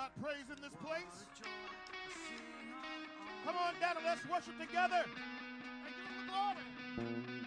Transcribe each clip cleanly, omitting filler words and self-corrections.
God praise in this place. Come on down and let's worship together. And give him the glory.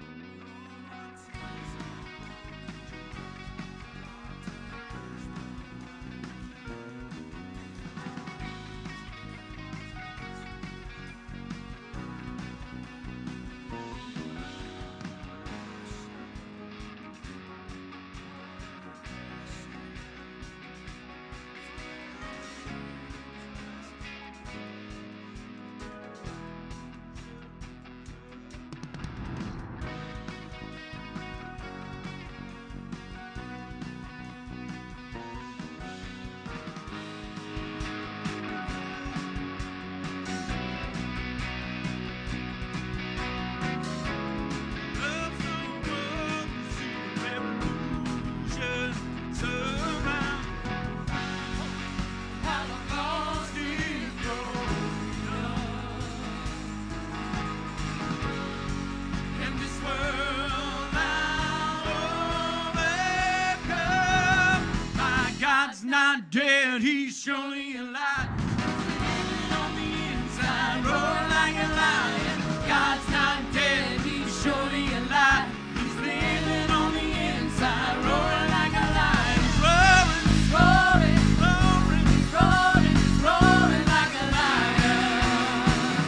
Not dead, he's surely alive. Living on the inside, roaring like a lion. God's not dead, he's surely alive. He's living on the inside, roaring like a lion. He's roaring, roaring, roaring, roaring, roaring like a lion.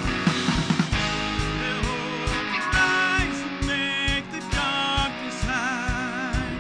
They'll rise and make the darkness hide.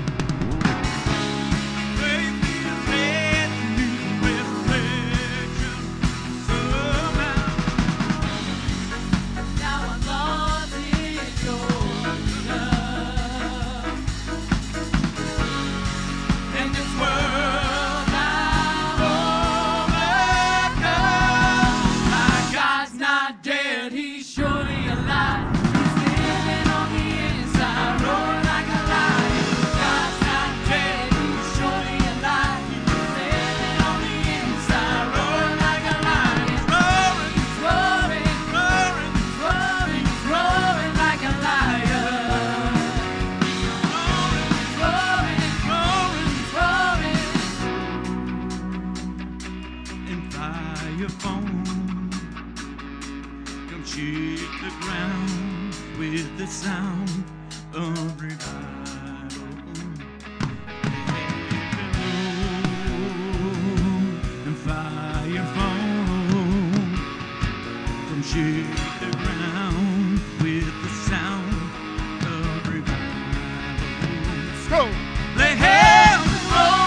Shake the ground with the sound of revival. And fire fall. Come shake the ground with the sound of revival. Let's go. Let heaven roar.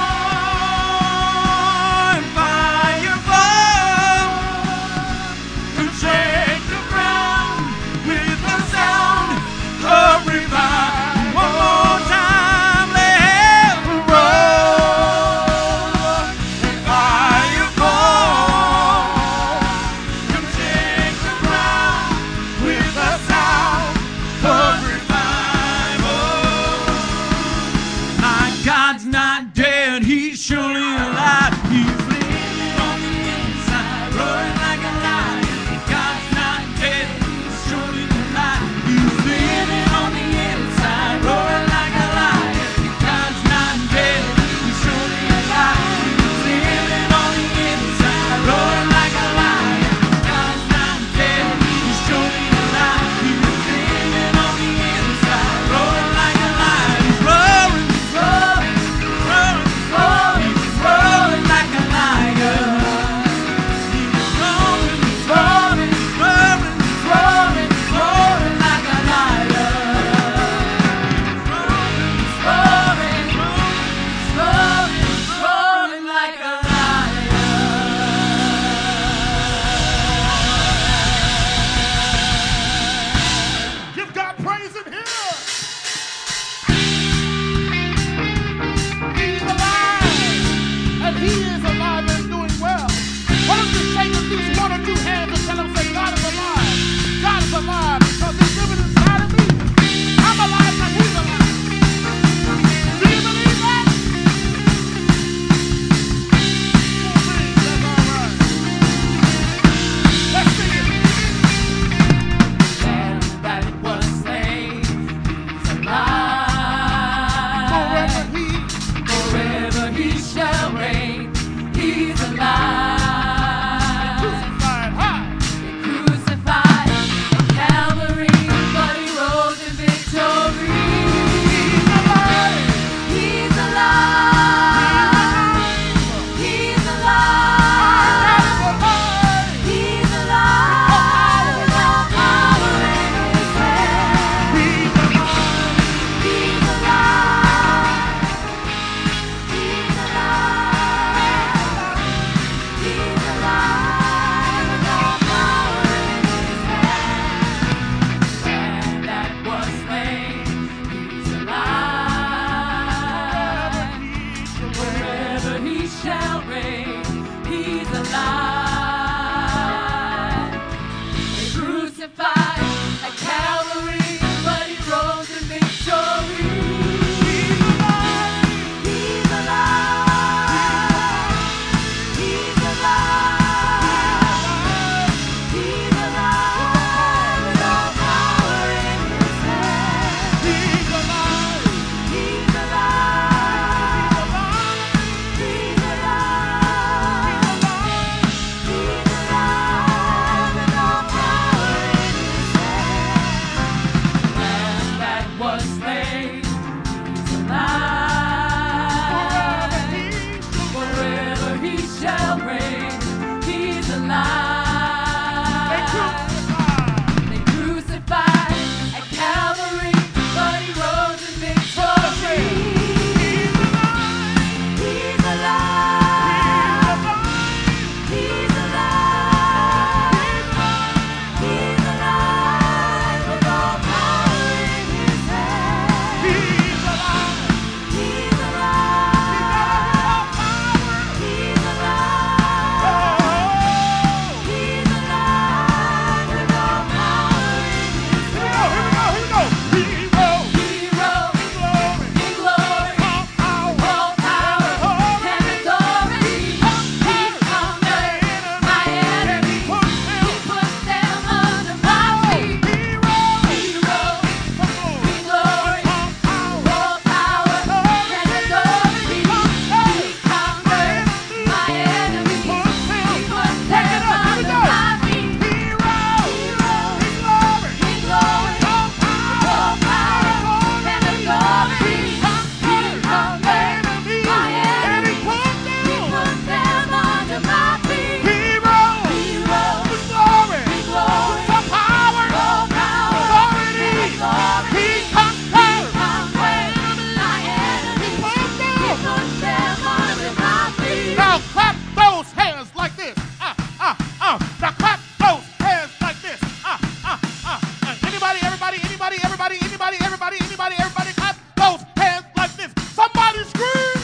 clap those hands like this. Now clap those hands like this. Anybody, everybody, anybody, everybody, anybody, everybody, anybody, everybody, clap those hands like this. Somebody scream.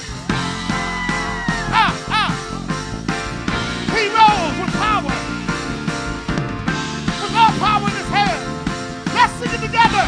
He rose with power. With all power in his hand. Let's sing it together.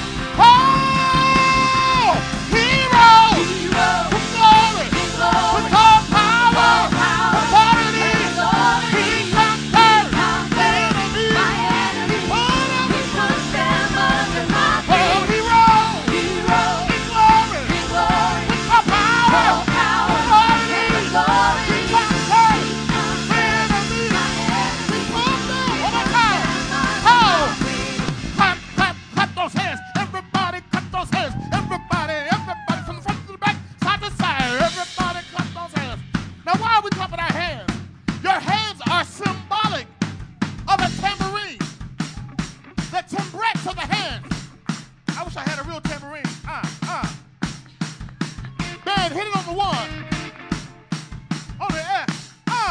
Oh, he rose with glory. With all power. Authority. He conquered the enemy. He put them under my feet. Oh, he rose in glory. With all power. Authority. He conquered the enemy. He put them one more time. Oh, clap, clap, clap those hands. Everybody clap those hands. Everybody from the front to the back, side to side. Everybody clap those hands. Now, why are we clapping our hands? Your hands are symbolic of a tambourine. The timbrette of the hands. I wish I had a real tambourine. Man, hit it on the one. On the F.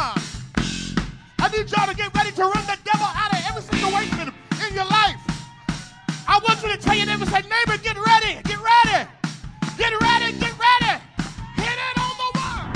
I need y'all to get ready to run the devil out of every situation in your life. I want you to tell your neighbor, say, neighbor, get ready, get ready. Get ready, get ready. Hit it on the one.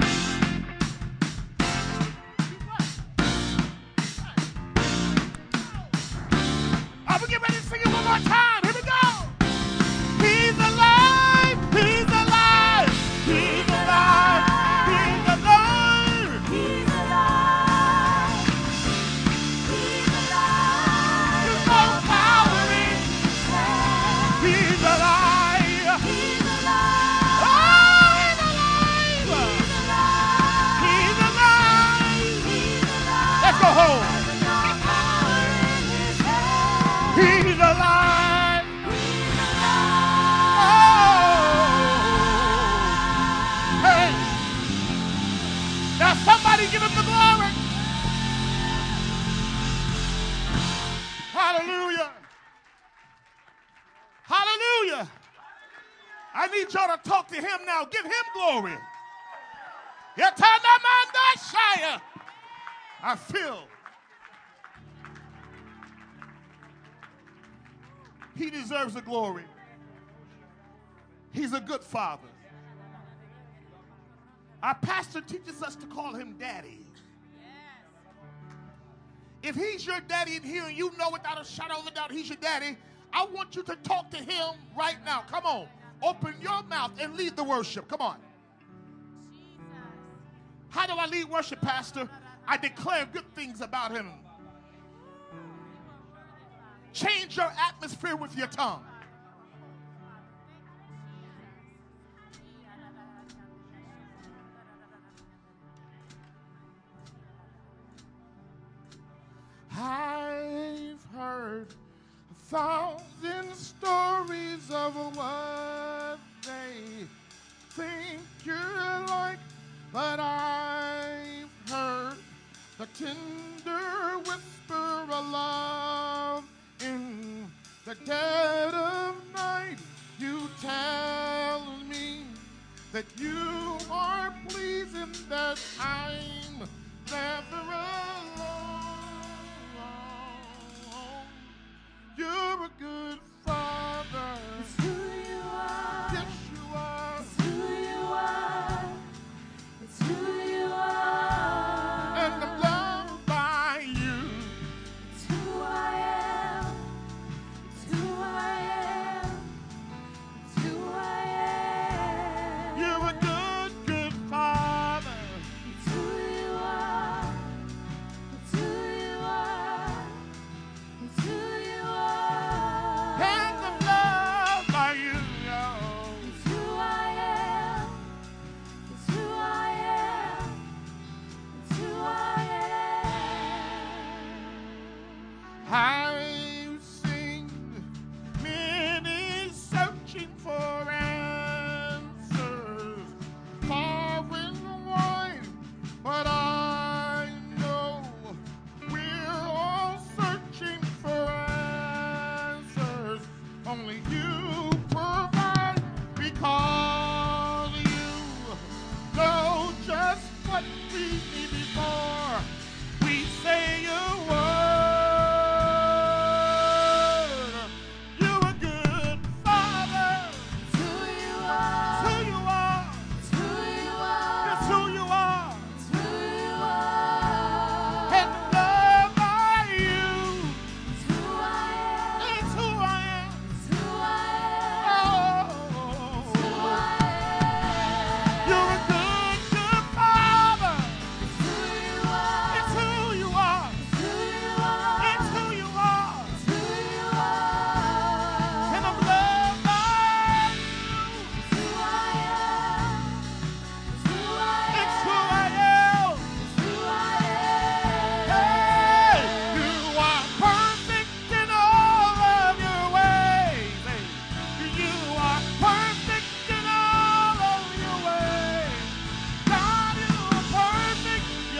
We get ready to sing it one more time. Here we go. He's alive, he's alive, he's alive, he's alive. He's alive. He's alive. There's no power in. He's alive. He's alive. Oh, he's alive. He's He's alive. alive. He's alive. Let's go home. There's no power in his hand. He's alive. He's alive. Oh. Hey. Now somebody give him the glory. Hallelujah. Hallelujah. I need y'all to talk to him now. Give him glory. Yatanamandashaya. I feel he deserves the glory. He's a good father. Our pastor teaches us to call him daddy. If he's your daddy in here and you know without a shadow of a doubt he's your daddy, I want you to talk to him right now. Come on. Open your mouth and lead the worship. Come on. How do I lead worship, Pastor? I declare good things about him. Change your atmosphere with your tongue. I've heard 1,000 stories of what they think you're like, but I've heard the tender whisper of love in the dead of night. You tell me that you are pleased and that I'm never alone. You're a good father. It's who you are. Yes, you are. It's who you are. It's who you are. And I'm loved by you. It's who I am. It's who I am. It's who I am. You're a good, good father. It's who you are. It's who you are. It's who you are. And I'm loved by you. It's who I am. It's who I am. It's who I am. I've seen many searching for answers far and wide, but I know we're all searching for answers. Only you provide, because you know just what we need.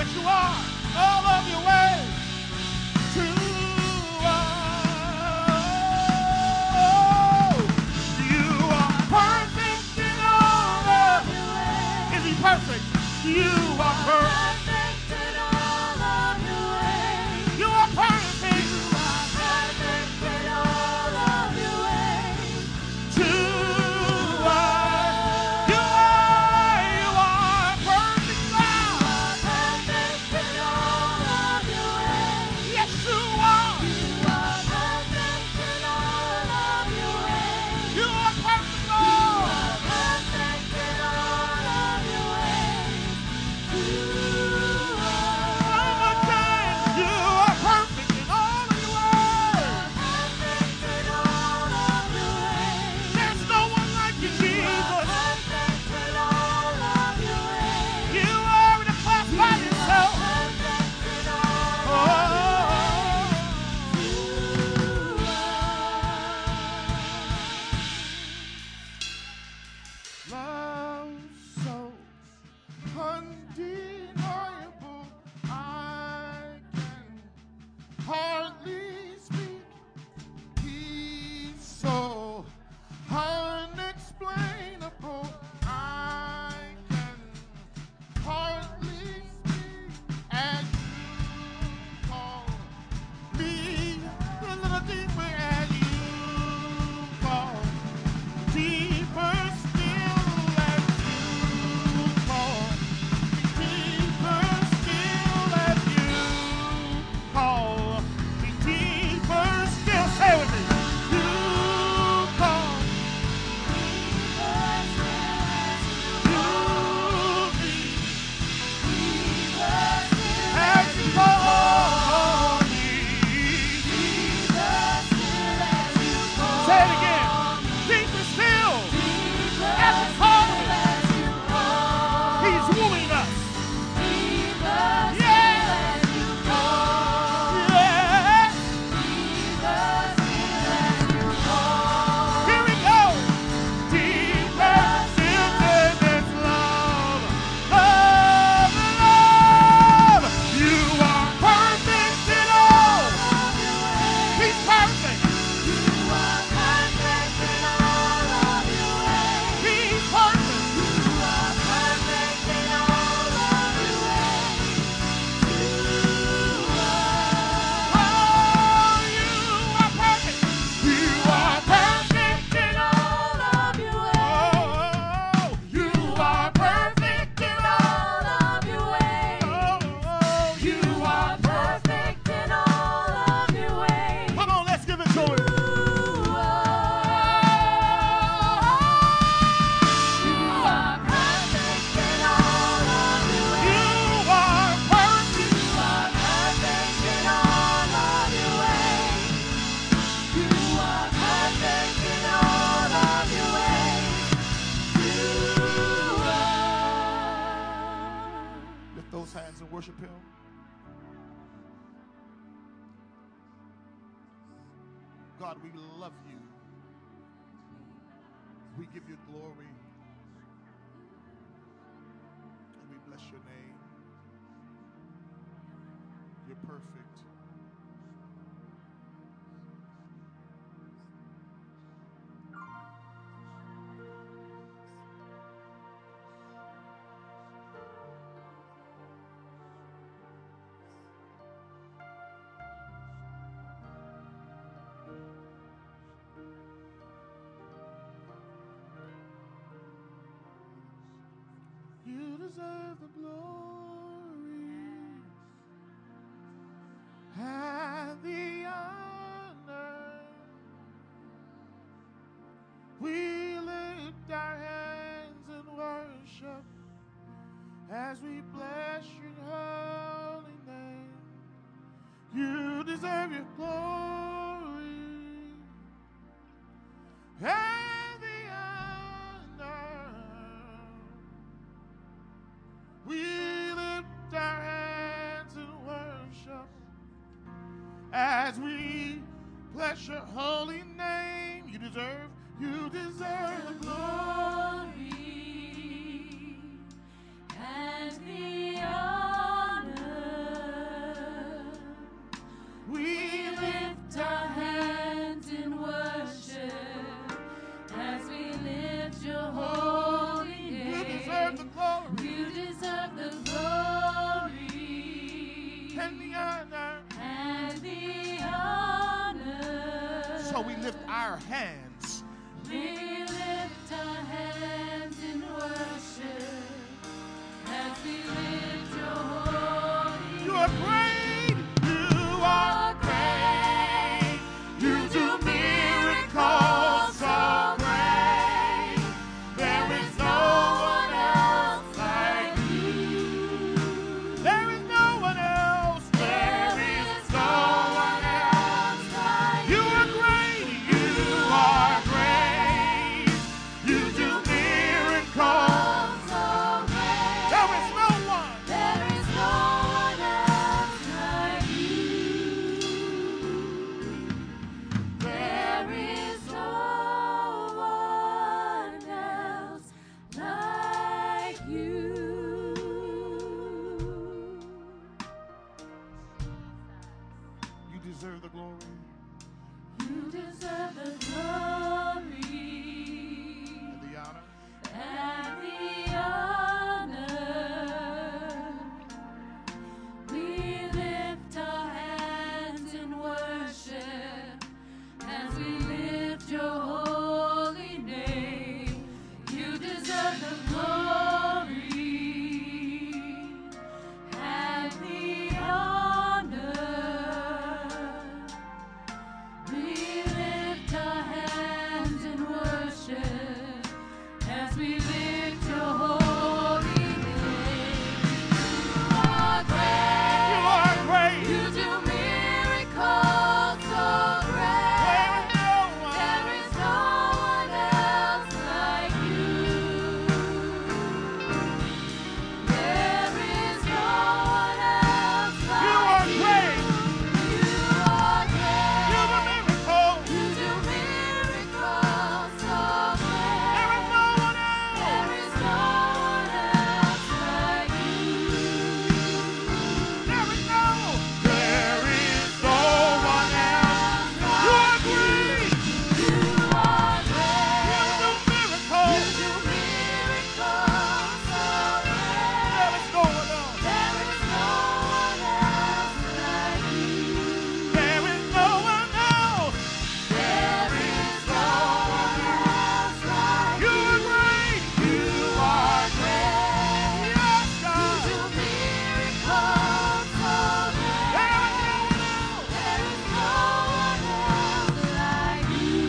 you are, all of your ways. To you are perfect in all of your ways. Is he perfect? You are perfect in all of your ways. You are perfect. You are perfect in all of your ways. To us, you are perfect now. You are perfect in all of your ways. Yes, you are. You are perfect in all of your ways. You are perfect, Lord. You are perfect in all of your ways. One more time. You are perfect in all of your ways. Perfect in all of your ways. There's no one like you, Jesus. Perfect in all of your ways. You are in a class by yourself. Perfect in all of your ways. Love so undeniable, I can hardly speak. He's so unexplainable, I can hardly speak. As you call me a little deeper, as you call deeper still, as you call deeper still, as you call me deeper still. Say with me. You call deeper still, as you deeper still, as you call me deeper still, as you call. Say it again. Deeper still, as you call me. He's wooing us. Yes. Yes. Here we go. Deeper still in this love. Love, love. You are perfect in all. He's perfect. You are perfect in all of your ways. He's perfect. You are perfect in all of your ways. Oh, you are perfect. You are perfect in all of your ways. You are perfect in all of your ways. You are perfect in all of your ways. Come on, let's give it to him. You are perfect in all of your ways. You are perfect. You are perfect in all of your ways. You are perfect in all of your ways. Lift those hands and worship him. God, we love you. We give you glory. And we bless your name. You're perfect. You deserve the glory and the honor. We lift our hands in worship as we bless your holy name. You deserve your glory and the honor. We lift our hands in worship as we bless your holy name. You deserve the glory and the honor. about we lift our hands? We lift our hands in worship as we lift your holy You are great. You are great. You do miracles so great. There is no one else like you. There is no one else. There is no one else like you. You are great. You are great. You do miracles so great. There is no one. There is no one else like you. There is no one else like you. You deserve the glory. You deserve the glory And the honor. and the honor. We lift our hands in worship as we lift your holy name. You deserve the glory and the honor. We lift our hands in worship as we lift your holy name. You are great. You are great. You do miracles so great. There is no one else like you. There is no one else You are like great. you. You are great. You are miracle. You do miracles so great. There is no one else. There is no one else like you. There is no one else. You are great. You are great. You do miracles. You do miracles so great. There is no one else. There is no one else like you. There is no one else. There is no one else like You are great. You are great. Yes, you. God. Do miracles so great. There is no one else. There is no one else like you.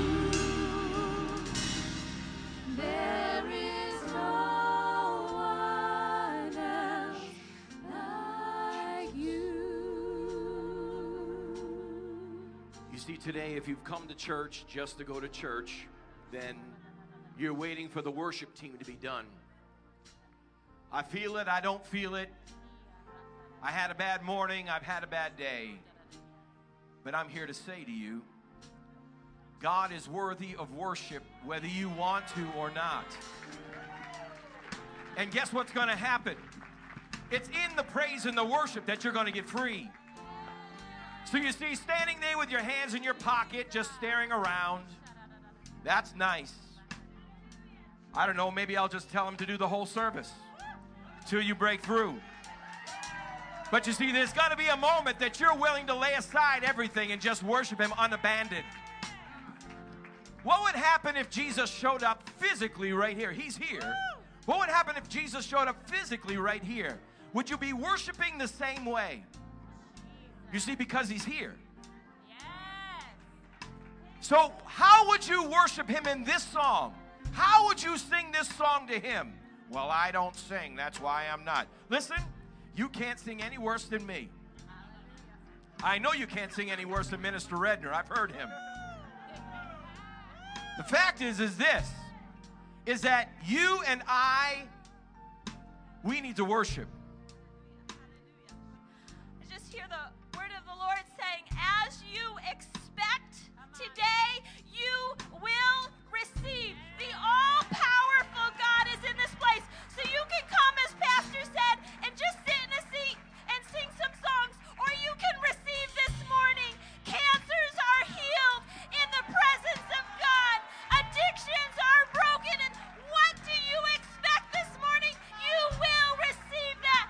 There is no one else like you. You see, today, if you've come to church just to go to church, then you're waiting for the worship team to be done. I feel it, I don't feel it. I had a bad morning, I've had a bad day. But I'm here to say to you, God is worthy of worship whether you want to or not. And guess what's going to happen? It's in the praise and the worship that you're going to get free. So you see, standing there with your hands in your pocket, just staring around, that's nice. I don't know, maybe I'll just tell him to do the whole service till you break through. But you see, there's got to be a moment that you're willing to lay aside everything and just worship him unabandoned. What would happen if Jesus showed up physically right here? He's here. What would happen if Jesus showed up physically right here? Would you be worshiping the same way? You see, because he's here. So how would you worship him in this song? How would you sing this song to him? Well, I don't sing. That's why I'm not. Listen, you can't sing any worse than me. I know you can't sing any worse than Minister Redner. I've heard him. The fact is this, is that you and I, we need to worship. I just hear the word of the Lord saying, as you expect today, you will receive. The all-powerful God is in this place. So you can come, as Pastor said, and just sit in a seat and sing some songs, or you can receive this morning. Cancers are healed in the presence of God. Addictions are broken. And what do you expect this morning? You will receive that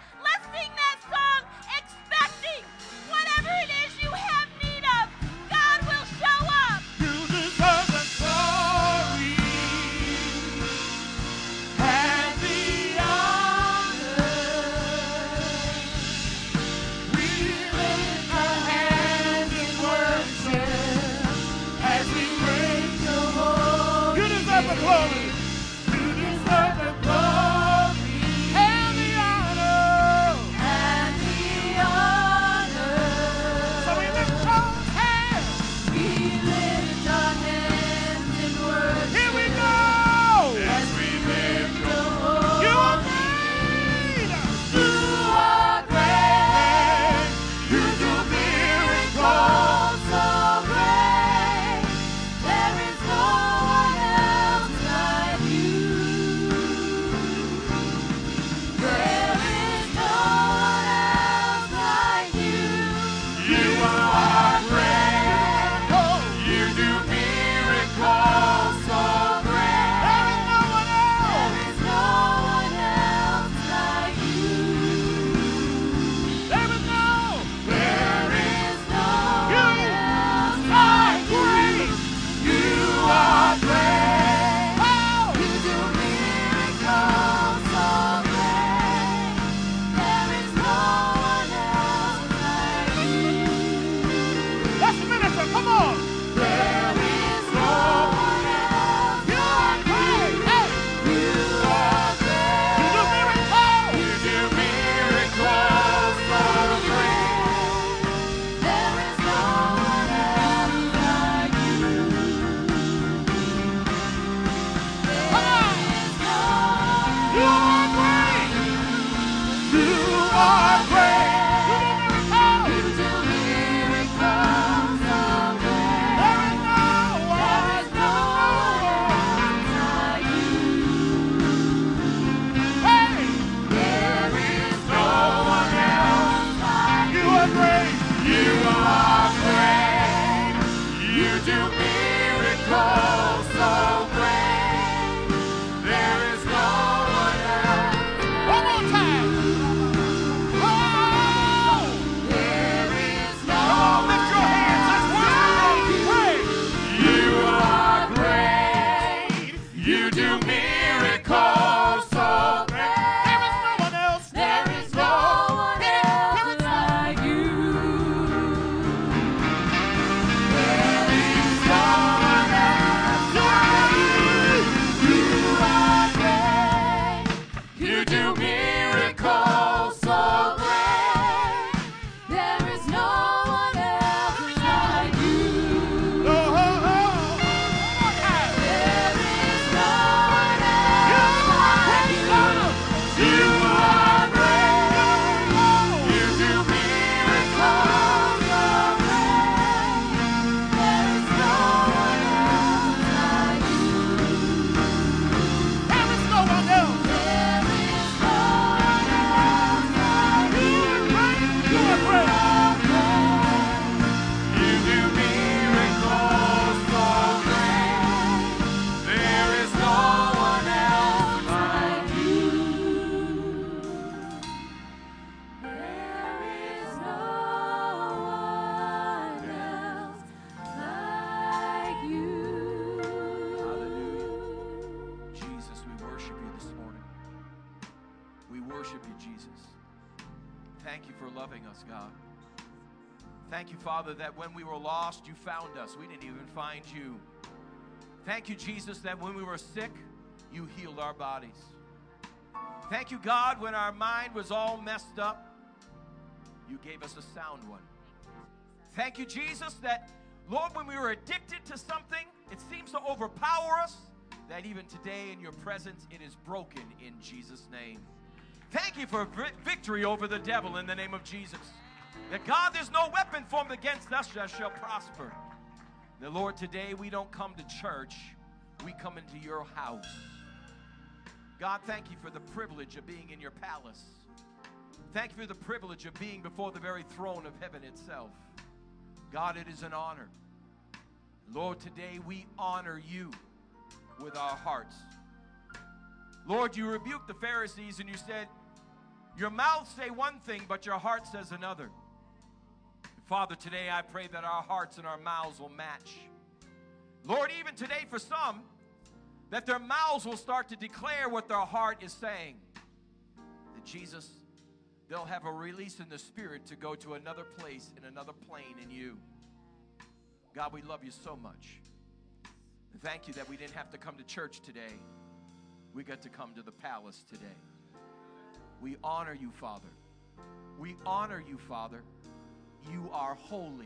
Thank you for loving us, God. Thank you, Father, that when we were lost, you found us. We didn't even find you. Thank you, Jesus, that when we were sick, you healed our bodies. Thank you, God, when our mind was all messed up, you gave us a sound one. Thank you, Jesus, that, Lord, when we were addicted to something, it seems to overpower us, that even today in your presence, it is broken in Jesus' name. Thank you for victory over the devil in the name of Jesus. That, God, there's no weapon formed against us that shall prosper. That, Lord, today we don't come to church, we come into your house. God, thank you for the privilege of being in your palace. Thank you for the privilege of being before the very throne of heaven itself. God, it is an honor. Lord, today we honor you with our hearts. Lord, you rebuked the Pharisees and you said, your mouths say one thing, but your heart says another. Father, today I pray that our hearts and our mouths will match. Lord, even today for some, that their mouths will start to declare what their heart is saying. That Jesus, they'll have a release in the Spirit to go to another place in another plane in you. God, we love you so much. And thank you that we didn't have to come to church today. We got to come to the palace today. We honor you, Father. We honor you, Father. You are holy.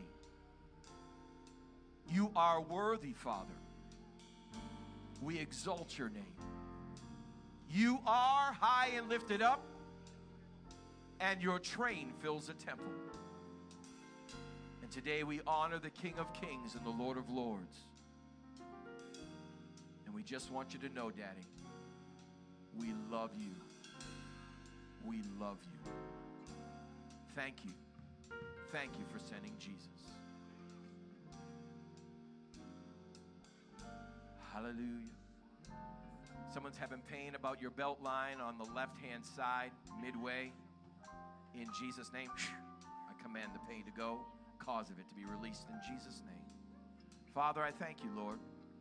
You are worthy, Father. We exalt your name. You are high and lifted up, and your train fills the temple. And today we honor the King of Kings and the Lord of Lords. And we just want you to know, Daddy, we love you. We love you. Thank you. Thank you for sending Jesus. Hallelujah. Someone's having pain about your belt line on the left-hand side, midway. In Jesus' name, I command the pain to go, cause of it to be released in Jesus' name. Father, I thank you, Lord.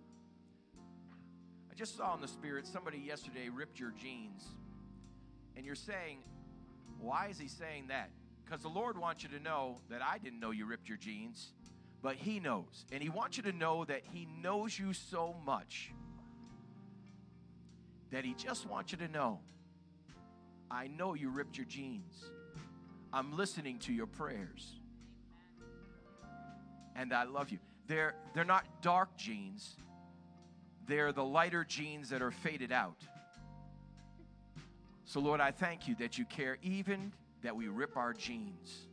I just saw in the Spirit somebody yesterday ripped your jeans. And you're saying, why is he saying that? Because the Lord wants you to know that I didn't know you ripped your jeans, but he knows. And he wants you to know that he knows you so much that he just wants you to know, I know you ripped your jeans. I'm listening to your prayers. And I love you. They're not dark jeans. They're the lighter jeans that are faded out. So, Lord, I thank you that you care even that we rip our jeans.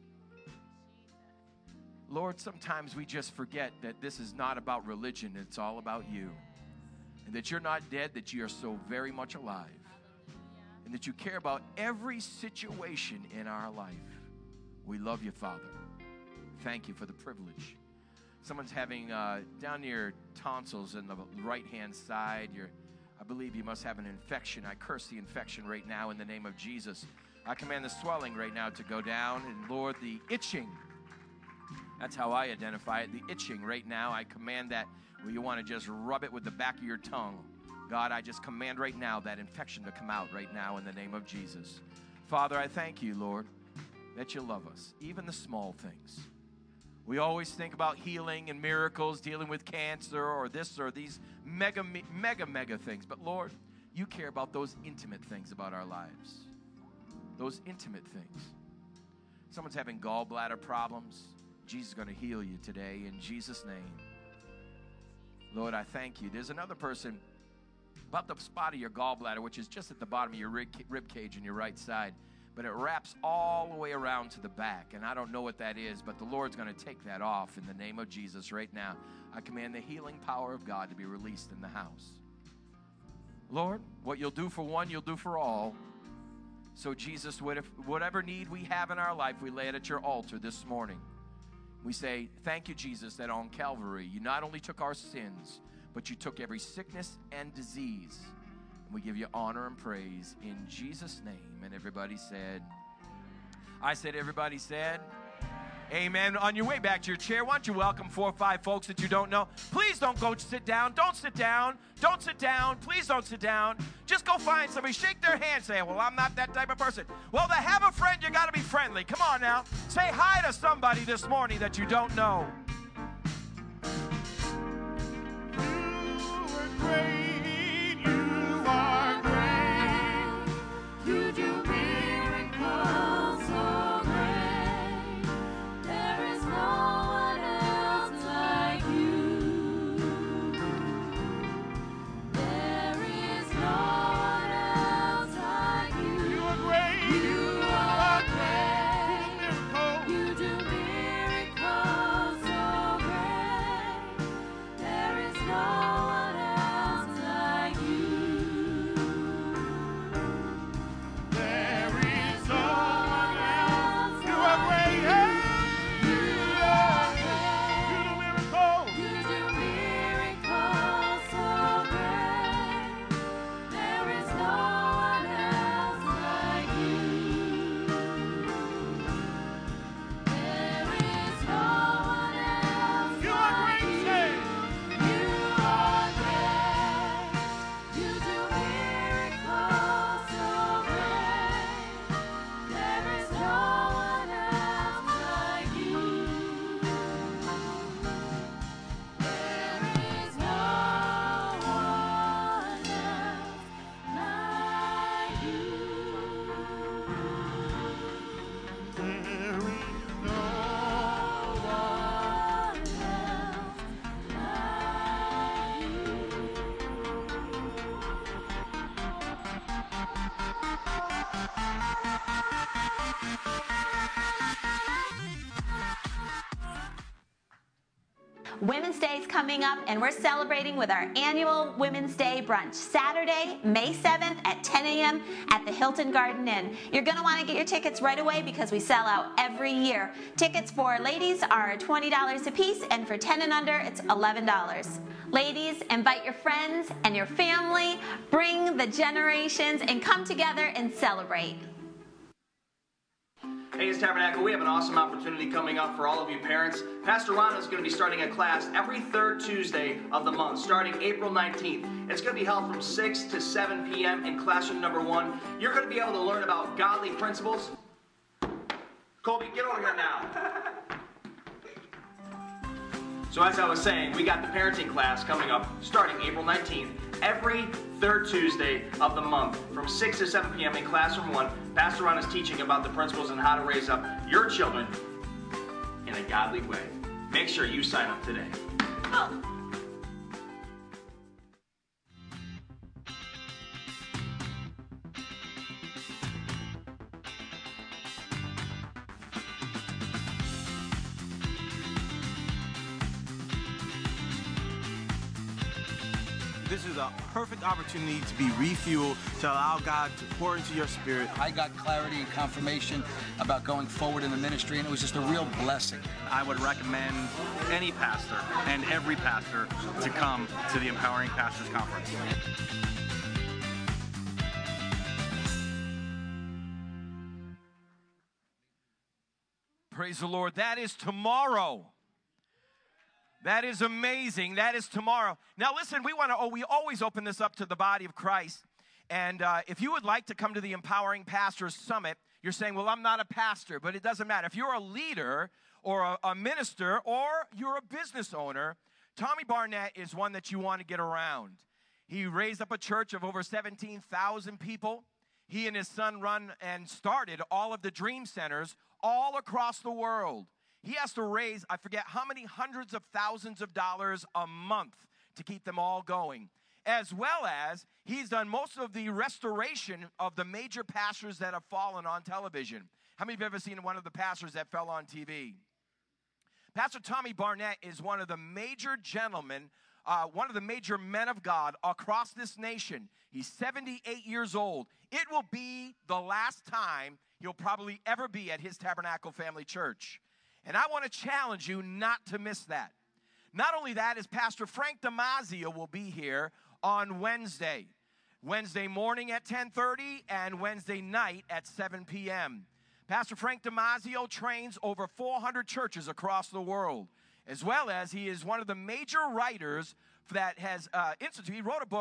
Lord, sometimes we just forget that this is not about religion. It's all about you. And that you're not dead, that you are so very much alive. And that you care about every situation in our life. We love you, Father. Thank you for the privilege. Someone's having down near tonsils in the right-hand side. I believe you must have an infection. I curse the infection right now in the name of Jesus. I command the swelling right now to go down. And Lord, the itching, that's how I identify it. The itching right now, I command that. Well, you want to just rub it with the back of your tongue. God, I just command right now that infection to come out right now in the name of Jesus. Father, I thank you, Lord, that you love us, even the small things. We always think about healing and miracles, dealing with cancer or this or these mega things. But Lord, you care about those intimate things about our lives. Those intimate things. Someone's having gallbladder problems. Jesus is going to heal you today in Jesus' name. Lord, I thank you. There's another person about the spot of your gallbladder, which is just at the bottom of your rib cage on your right side. But it wraps all the way around to the back. And I don't know what that is, but the Lord's going to take that off in the name of Jesus right now. I command the healing power of God to be released in the house. Lord, what you'll do for one, you'll do for all. So Jesus, whatever need we have in our life, we lay it at your altar this morning. We say, thank you, Jesus, that on Calvary, you not only took our sins, but you took every sickness and disease. We give you honor and praise in Jesus' name. And everybody said, I said, everybody said, amen. On your way back to your chair, why don't you welcome 4 or 5 folks that you don't know. Please don't go sit down. Don't sit down. Don't sit down. Please don't sit down. Just Just go find somebody, shake their hand, say, well, I'm not that type of person. Well, to have a friend, you got to be friendly. Come on now. Say hi to somebody this morning that you don't know. You are great, you are great. You do miracles so great. There is no one else like you. There is no one else like you. You are great, you are great. You do miracles so great. There is no one else like you. There is no one else. You are great. You are great. You do miracles so great. There is no one else like you. There is no one else. You are great. You are great. You do miracles so great. There is no one else like you. There is no one else like you. There is no one else Women's Day is coming up, and we're celebrating with our annual Women's Day brunch, Saturday, May 7th at 10 a.m. at the Hilton Garden Inn. You're going to want to get your tickets right away because we sell out every year. Tickets for ladies are $20 a piece, and for 10 and under, it's $11. Ladies, invite your friends and your family, bring the generations, and come together and celebrate. Hey, it's Tabernacle. We have an awesome opportunity coming up for all of you parents. Pastor Ron is going to be starting a class every third Tuesday of the month, starting April 19th. It's going to be held from 6 to 7 p.m. in classroom number 1. You're going to be able to learn about godly principles. Colby, get over here now. So as I was saying, we got the parenting class coming up starting April 19th, every third Tuesday of the month from 6 to 7 p.m. in Classroom 1. Pastor Ron is teaching about the principles and how to raise up your children in a godly way. Make sure you sign up today. This is a perfect opportunity to be refueled, to allow God to pour into your spirit. I got clarity and confirmation about going forward in the ministry, and it was just a real blessing. I would recommend any pastor and every pastor to come to the Empowering Pastors Conference. Praise the Lord. That is tomorrow. That is amazing. That is tomorrow. Now listen, we always open this up to the body of Christ. And if you would like to come to the Empowering Pastors Summit, you're saying, well, I'm not a pastor, but it doesn't matter. If you're a leader or a minister or you're a business owner, Tommy Barnett is one that you want to get around. He raised up a church of over 17,000 people. He and his son run and started all of the Dream Centers all across the world. He has to raise, I forget how many hundreds of thousands of dollars a month to keep them all going. As well as he's done most of the restoration of the major pastors that have fallen on television. How many of you have ever seen one of the pastors that fell on TV? Pastor Tommy Barnett is one of the major gentlemen, one of the major men of God across this nation. He's 78 years old. It will be the last time he'll probably ever be at his Tabernacle Family Church. And I want to challenge you not to miss that. Not only that, is Pastor Frank Damasio will be here on Wednesday. Wednesday morning at 10:30 and Wednesday night at 7 p.m. Pastor Frank Damasio trains over 400 churches across the world, as well as he is one of the major writers that has instituted. He wrote a book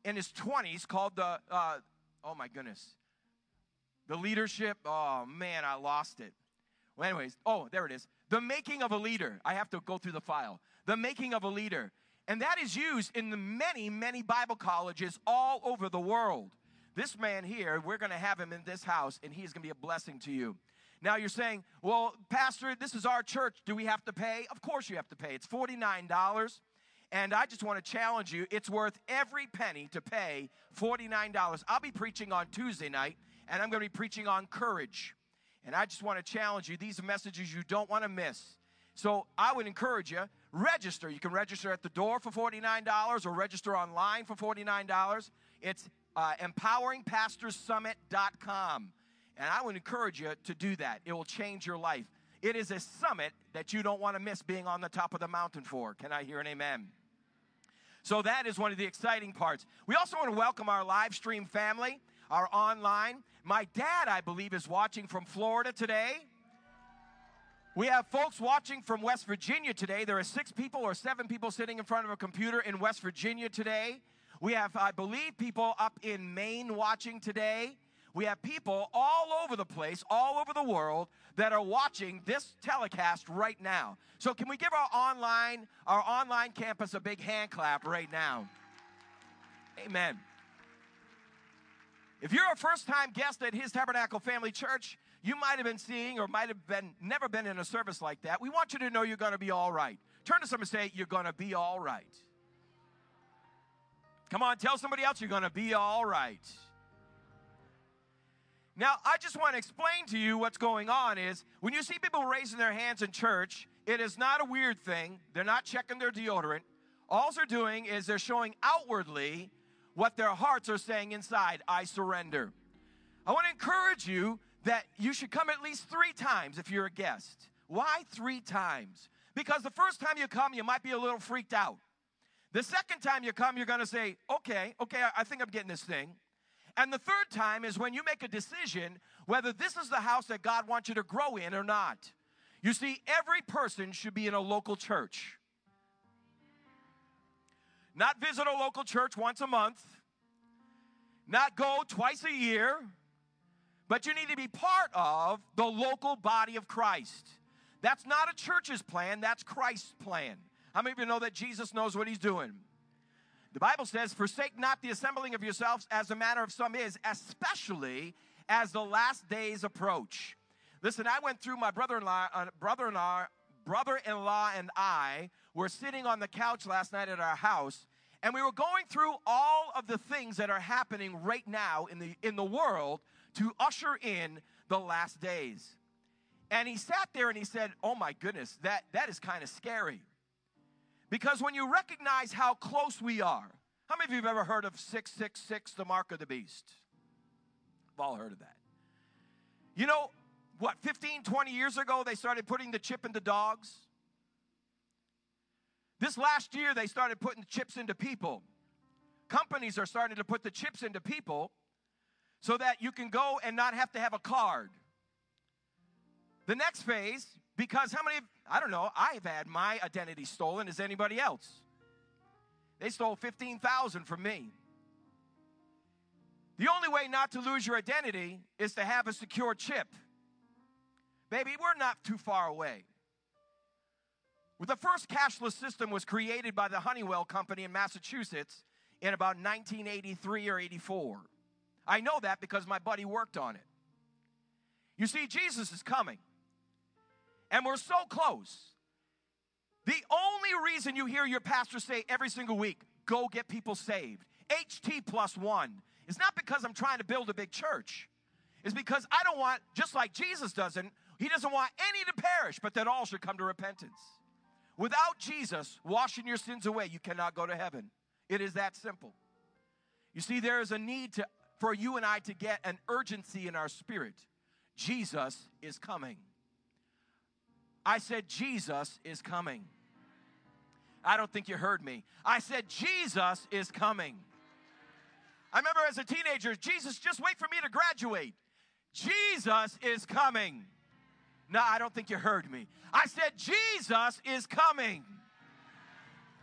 in his 20s called the, oh my goodness, the leadership. Oh man, I lost it. Well, anyways, oh, there it is. The Making of a Leader. I have to go through the file. The Making of a Leader. And that is used in the many, many Bible colleges all over the world. This man here, we're going to have him in this house, and he's going to be a blessing to you. Now you're saying, well, Pastor, this is our church. Do we have to pay? Of course you have to pay. It's $49. And I just want to challenge you. It's worth every penny to pay $49. I'll be preaching on Tuesday night, and I'm going to be preaching on courage. And I just want to challenge you. These are messages you don't want to miss. So I would encourage you, register. You can register at the door for $49 or register online for $49. It's empoweringpastorssummit.com. And I would encourage you to do that. It will change your life. It is a summit that you don't want to miss being on the top of the mountain for. Can I hear an amen? So that is one of the exciting parts. We also want to welcome our live stream family, our online. My dad, I believe, is watching from Florida today. We have folks watching from West Virginia today. There are 6 people or 7 people sitting in front of a computer in West Virginia today. We have, I believe, people up in Maine watching today. We have people all over the place, all over the world, that are watching this telecast right now. So can we give our online campus a big hand clap right now? Amen. If you're a first-time guest at His Tabernacle Family Church, you might have been seeing or might have never been in a service like that. We want you to know you're going to be all right. Turn to someone and say, you're going to be all right. Come on, tell somebody else you're going to be all right. Now, I just want to explain to you what's going on is when you see people raising their hands in church, it is not a weird thing. They're not checking their deodorant. All they're doing is they're showing outwardly what their hearts are saying inside, I surrender. I want to encourage you that you should come at least 3 times if you're a guest. Why 3 times? Because the first time you come, you might be a little freaked out. The second time you come, you're going to say, okay, I think I'm getting this thing. And the third time is when you make a decision whether this is the house that God wants you to grow in or not. You see, every person should be in a local church. Not visit a local church once a month. Not go twice a year. But you need to be part of the local body of Christ. That's not a church's plan. That's Christ's plan. How many of you know that Jesus knows what he's doing? The Bible says, forsake not the assembling of yourselves as the manner of some is, especially as the last days approach. Listen, I went through my brother-in-law and I were sitting on the couch last night at our house, and we were going through all of the things that are happening right now in the world to usher in the last days. And he sat there and he said, oh my goodness, that is kind of scary. Because when you recognize how close we are, how many of you have ever heard of 666, the mark of the beast? We've all heard of that. You know, what, 15, 20 years ago, they started putting the chip into dogs. This last year, they started putting the chips into people. Companies are starting to put the chips into people so that you can go and not have to have a card. The next phase, because how many, I don't know, I've had my identity stolen as anybody else. They stole 15,000 from me. The only way not to lose your identity is to have a secure chip. Baby, we're not too far away. Well, the first cashless system was created by the Honeywell Company in Massachusetts in about 1983 or 84. I know that because my buddy worked on it. You see, Jesus is coming. And we're so close. The only reason you hear your pastor say every single week, go get people saved, HT+1, is not because I'm trying to build a big church. It's because I don't want, just like Jesus doesn't, he doesn't want any to perish, but that all should come to repentance. Without Jesus washing your sins away, you cannot go to heaven. It is that simple. You see, there is a need for you and I to get an urgency in our spirit. Jesus is coming. I said, Jesus is coming. I don't think you heard me. I said, Jesus is coming. I remember as a teenager, Jesus, just wait for me to graduate. Jesus is coming. No, I don't think you heard me. I said, Jesus is coming.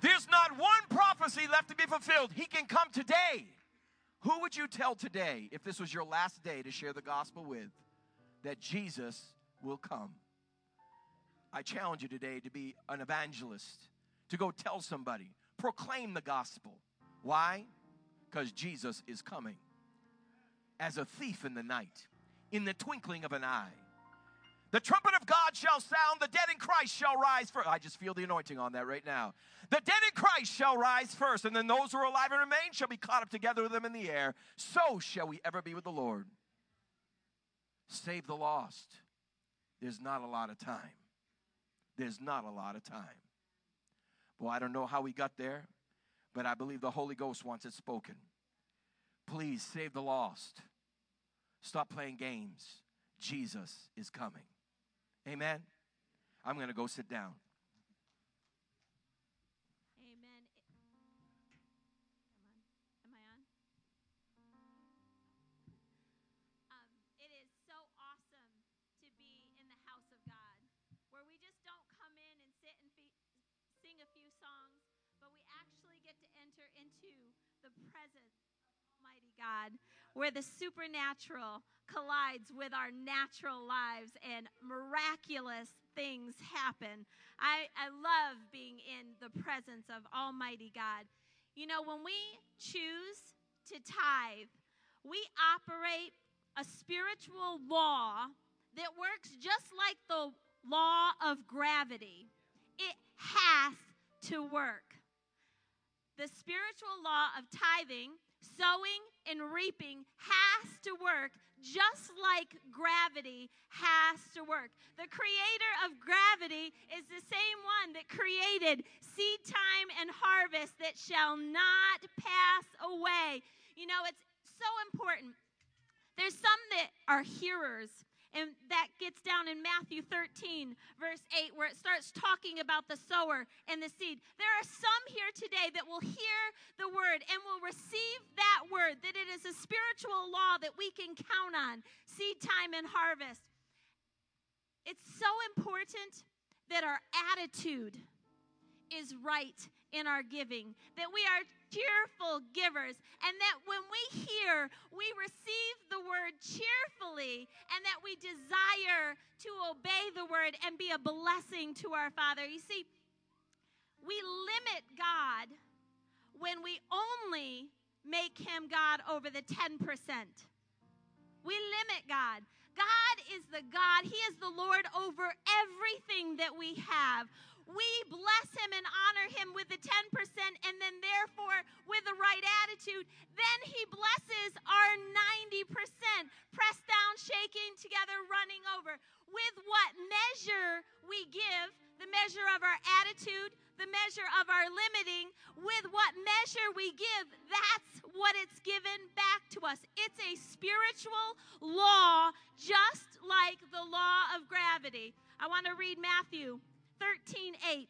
There's not one prophecy left to be fulfilled. He can come today. Who would you tell today, if this was your last day to share the gospel with, that Jesus will come? I challenge you today to be an evangelist, to go tell somebody, proclaim the gospel. Why? Because Jesus is coming as a thief in the night, in the twinkling of an eye. The trumpet of God shall sound, the dead in Christ shall rise first. I just feel the anointing on that right now. The dead in Christ shall rise first, and then those who are alive and remain shall be caught up together with them in the air. So shall we ever be with the Lord. Save the lost. There's not a lot of time. There's not a lot of time. Boy, I don't know how we got there, but I believe the Holy Ghost wants it spoken. Please save the lost. Stop playing games. Jesus is coming. Amen. I'm going to go sit down. Amen. Am I on? It is so awesome to be in the house of God, where we just don't come in and sit and sing a few songs, but we actually get to enter into the presence of Almighty God, where the supernatural collides with our natural lives and miraculous things happen. I love being in the presence of Almighty God. You know, when we choose to tithe, we operate a spiritual law that works just like the law of gravity. It has to work. The spiritual law of tithing, sowing and reaping has to work just like gravity has to work. The creator of gravity is the same one that created seed time and harvest that shall not pass away. You know, it's so important. There's some that are hearers, and that gets down in Matthew 13, verse 8, where it starts talking about the sower and the seed. There are some here today that will hear the word and will receive that word, that it is a spiritual law that we can count on, seed time and harvest. It's so important that our attitude is right in our giving, that we are cheerful givers, and that when we hear, we receive the word cheerfully, and that we desire to obey the word and be a blessing to our Father. You see, we limit God when we only make him God over the 10%. We limit God. God is the God. He is the Lord over everything that we have. We bless him and honor him with the 10%, and then therefore with the right attitude, then he blesses our 90%, pressed down, shaking together, running over. With what measure we give, the measure of our attitude, the measure of our limiting, with what measure we give, that's what it's given back to us. It's a spiritual law, just like the law of gravity. I want to read Matthew 13:8.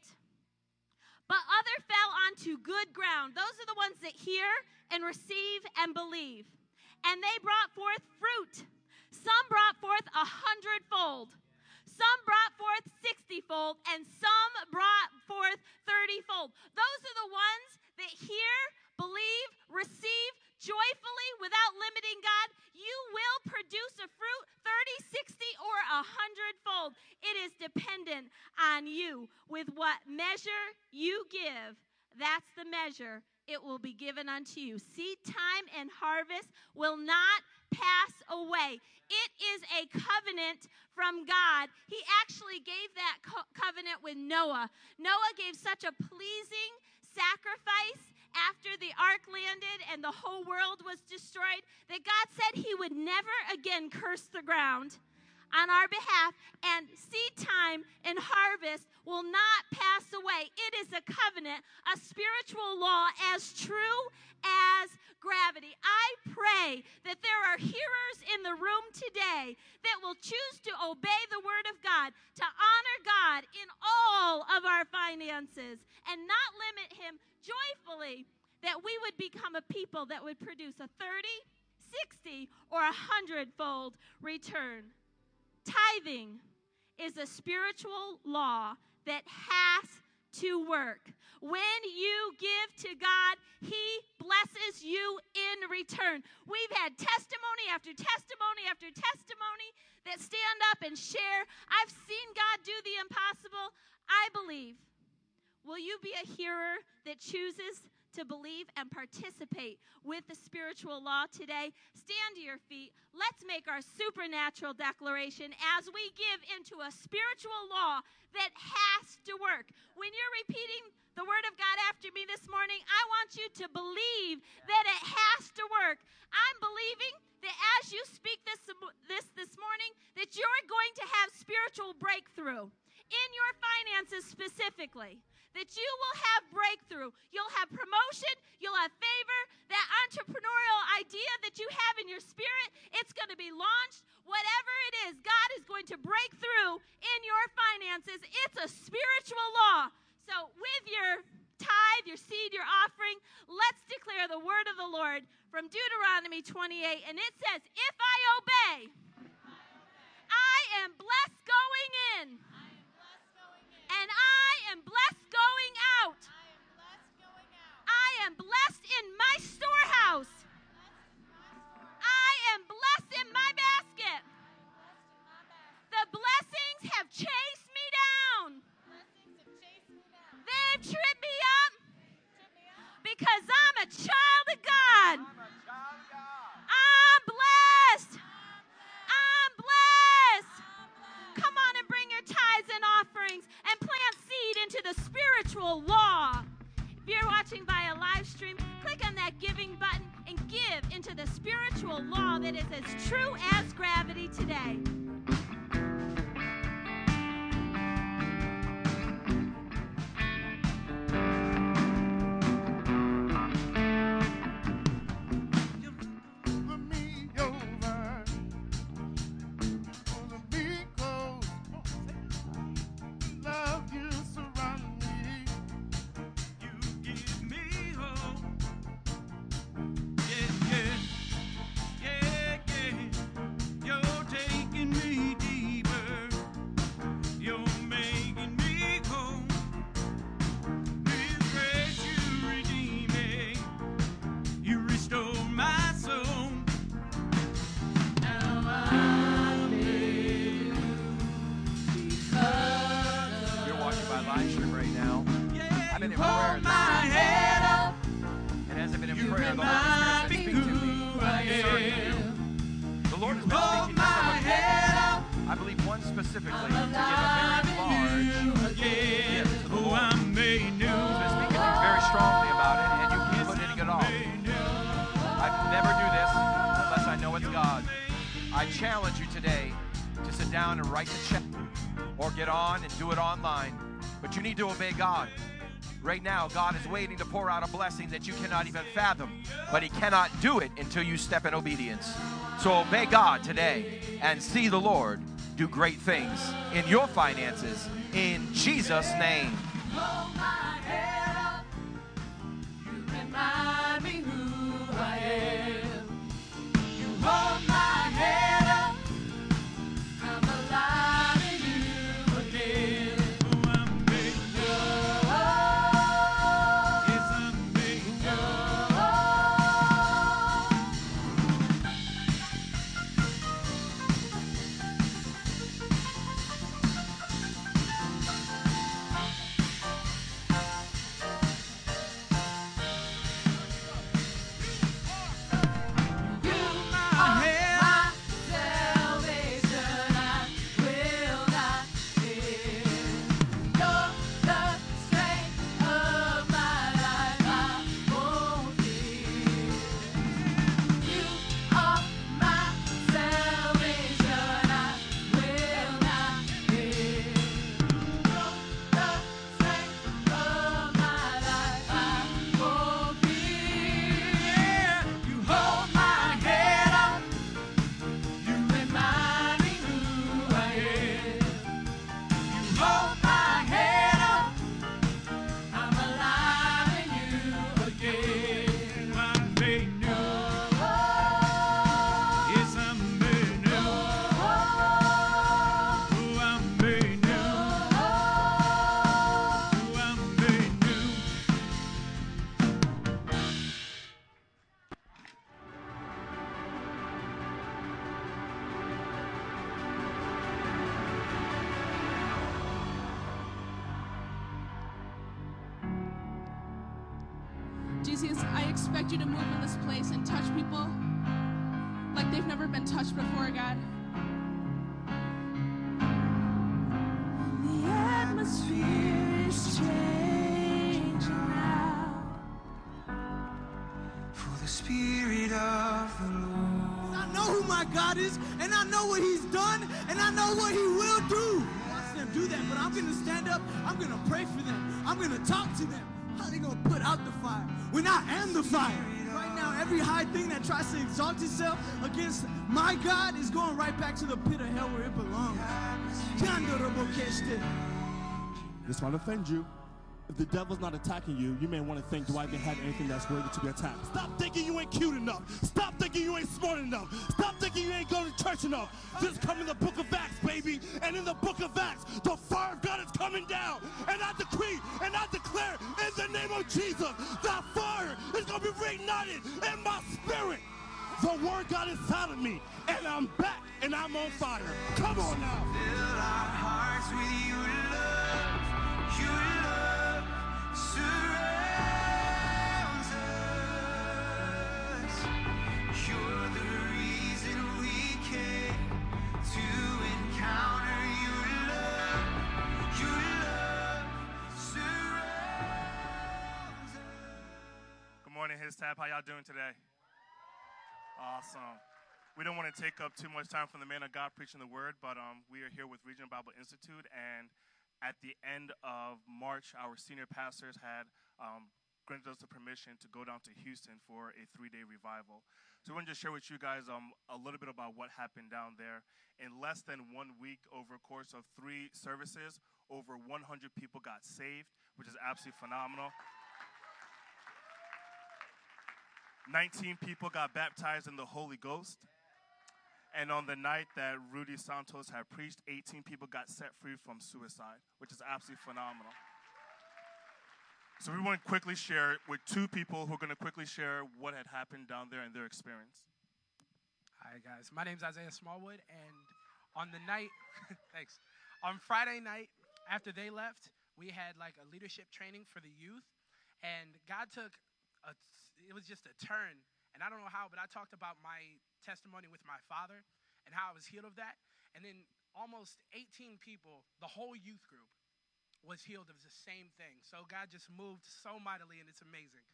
But other fell onto good ground. Those are the ones that hear and receive and believe. And they brought forth fruit. Some brought forth 100-fold. Some brought forth 60-fold. And some brought forth 30-fold. Those are the ones that hear, believe, receive joyfully without limiting God. You will produce a fruit 30, 60, or 100-fold. It is dependent on you. With what measure you give, that's the measure it will be given unto you. Seed time and harvest will not pass away. It is a covenant from God. He actually gave that covenant with Noah. Noah gave such a pleasing sacrifice after the ark landed and the whole world was destroyed that God said he would never again curse the ground on our behalf, and seed time and harvest will not pass away. It is a covenant, a spiritual law as true as gravity. I pray that there are hearers in the room today that will choose to obey the word of God, to honor God in all of our finances, and not limit him joyfully, that we would become a people that would produce a 30, 60, or 100-fold return. Tithing is a spiritual law that has to work. When you give to God, He blesses you in return. We've had testimony after testimony after testimony that stand up and share. I've seen God do the impossible. I believe. Will you be a hearer that chooses to believe and participate with the spiritual law today? Stand to your feet. Let's make our supernatural declaration as we give into a spiritual law that has to work. When you're repeating the word of God after me this morning, I want you to believe that it has to work. I'm believing that as you speak this morning, that you're going to have spiritual breakthrough in your finances specifically. That you will have breakthrough. You'll have promotion. You'll have favor. That entrepreneurial idea that you have in your spirit, it's going to be launched. Whatever it is, God is going to break through in your finances. It's a spiritual law. So with your tithe, your seed, your offering, let's declare the word of the Lord from Deuteronomy 28. And it says, if I obey, I am blessed going in. And I am blessed going out. I am blessed in my storehouse. I am blessed in my basket. The blessings have chased me down. They've tripped me up because I'm a child of God. I'm blessed. I'm blessed. Come on and bring your tithes and offerings and plant seed into the spiritual law. If you're watching via live stream, click on that giving button and give into the spiritual law that is as true as gravity today. To obey God. Right now, God is waiting to pour out a blessing that you cannot even fathom, but He cannot do it until you step in obedience. So obey God today and see the Lord do great things in your finances in Jesus' name. Hold my head up. You remind me who I am. You hold my head up. I'm alive in you again. Jesus, I expect you to move in this place and touch people like they've never been touched before, God. The atmosphere is changing now. For the Spirit of the Lord. I know who my God is, and I know what He's done, and I know what He will do. Watch them do that, but I'm going to stand up. I'm going to pray for them. I'm going to talk to them. How are they going to put out the fire when I am the fire? Right now, every high thing that tries to exalt itself against my God is going right back to the pit of hell where it belongs. This might offend you. If the devil's not attacking you, you may want to think, do I even have anything that's worthy to be attacked? Stop thinking you ain't cute enough. Stop thinking you ain't smart enough. Stop thinking you ain't going to church enough. Just come in the book of Acts, baby. And in the book of Acts, the fire of God is coming down. And I decree and I declare in the name of Jesus, that fire is going to be reignited in my spirit. The word God inside of me. And I'm back and I'm on fire. Come on now. Fill our hearts with your love. Your love surrounds us. You're the reason we came to encounter your love. Your love surrounds us. Good morning, His Tab. How y'all doing today? Awesome. We don't want to take up too much time from the man of God preaching the word, but we are here with Regional Bible Institute, and at the end of March, our senior pastors had granted us the permission to go down to Houston for a 3-day revival. So we want to just share with you guys a little bit about what happened down there. In less than 1 week, over a course of 3 services, over 100 people got saved, which is absolutely phenomenal. 19 people got baptized in the Holy Ghost. And on the night that Rudy Santos had preached, 18 people got set free from suicide, which is absolutely phenomenal. So we want to quickly share with 2 people who are going to quickly share what had happened down there and their experience. Hi, guys. My name's Isaiah Smallwood, and on the night, thanks, on Friday night, after they left, we had like a leadership training for the youth, and God took it was just a turn, and I don't know how, but I talked about my testimony with my father and how I was healed of that, and then almost 18 people, the whole youth group, was healed of the same thing. So God just moved so mightily, and it's amazing.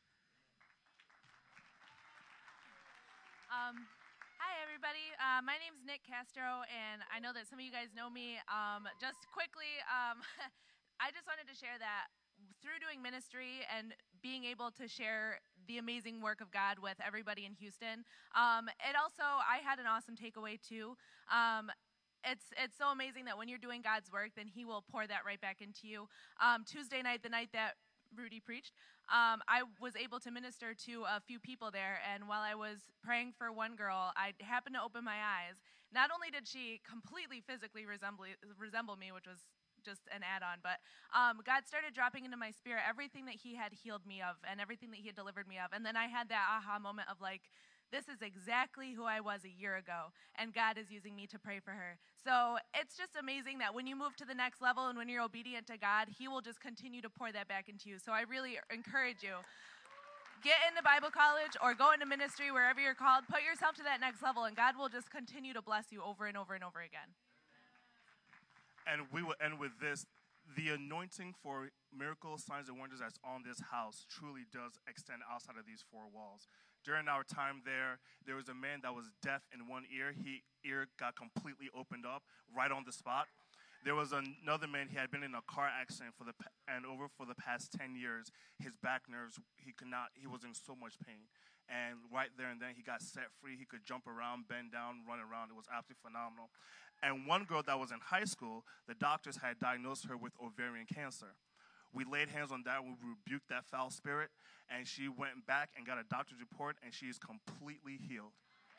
Hi, everybody. My name's Nick Castro, and I know that some of you guys know me. Just quickly, I just wanted to share that through doing ministry and being able to share the amazing work of God with everybody in Houston, it also, I had an awesome takeaway too. It's so amazing that when you're doing God's work, then He will pour that right back into you. Tuesday night, the night that Rudy preached, I was able to minister to a few people there, and while I was praying for one girl, I happened to open my eyes. Not only did she completely physically resemble me, which was just an add-on, but God started dropping into my spirit everything that He had healed me of and everything that He had delivered me of, and then I had that aha moment of like, this is exactly who I was a year ago, and God is using me to pray for her. So it's just amazing that when you move to the next level and when you're obedient to God, He will just continue to pour that back into you. So I really encourage you, get into Bible college or go into ministry, wherever you're called, put yourself to that next level, and God will just continue to bless you over and over and over again. And we will end with this. The anointing for miracles, signs, and wonders that's on this house truly does extend outside of these 4 walls. During our time there was a man that was deaf in one ear. His ear got completely opened up right on the spot. There was another man, he had been in a car accident for the past 10 years. His back nerves, he was in so much pain. And right there and then, he got set free. He could jump around, bend down, run around. It was absolutely phenomenal. And one girl that was in high school, the doctors had diagnosed her with ovarian cancer. We laid hands on that. We rebuked that foul spirit. And she went back and got a doctor's report, and she is completely healed.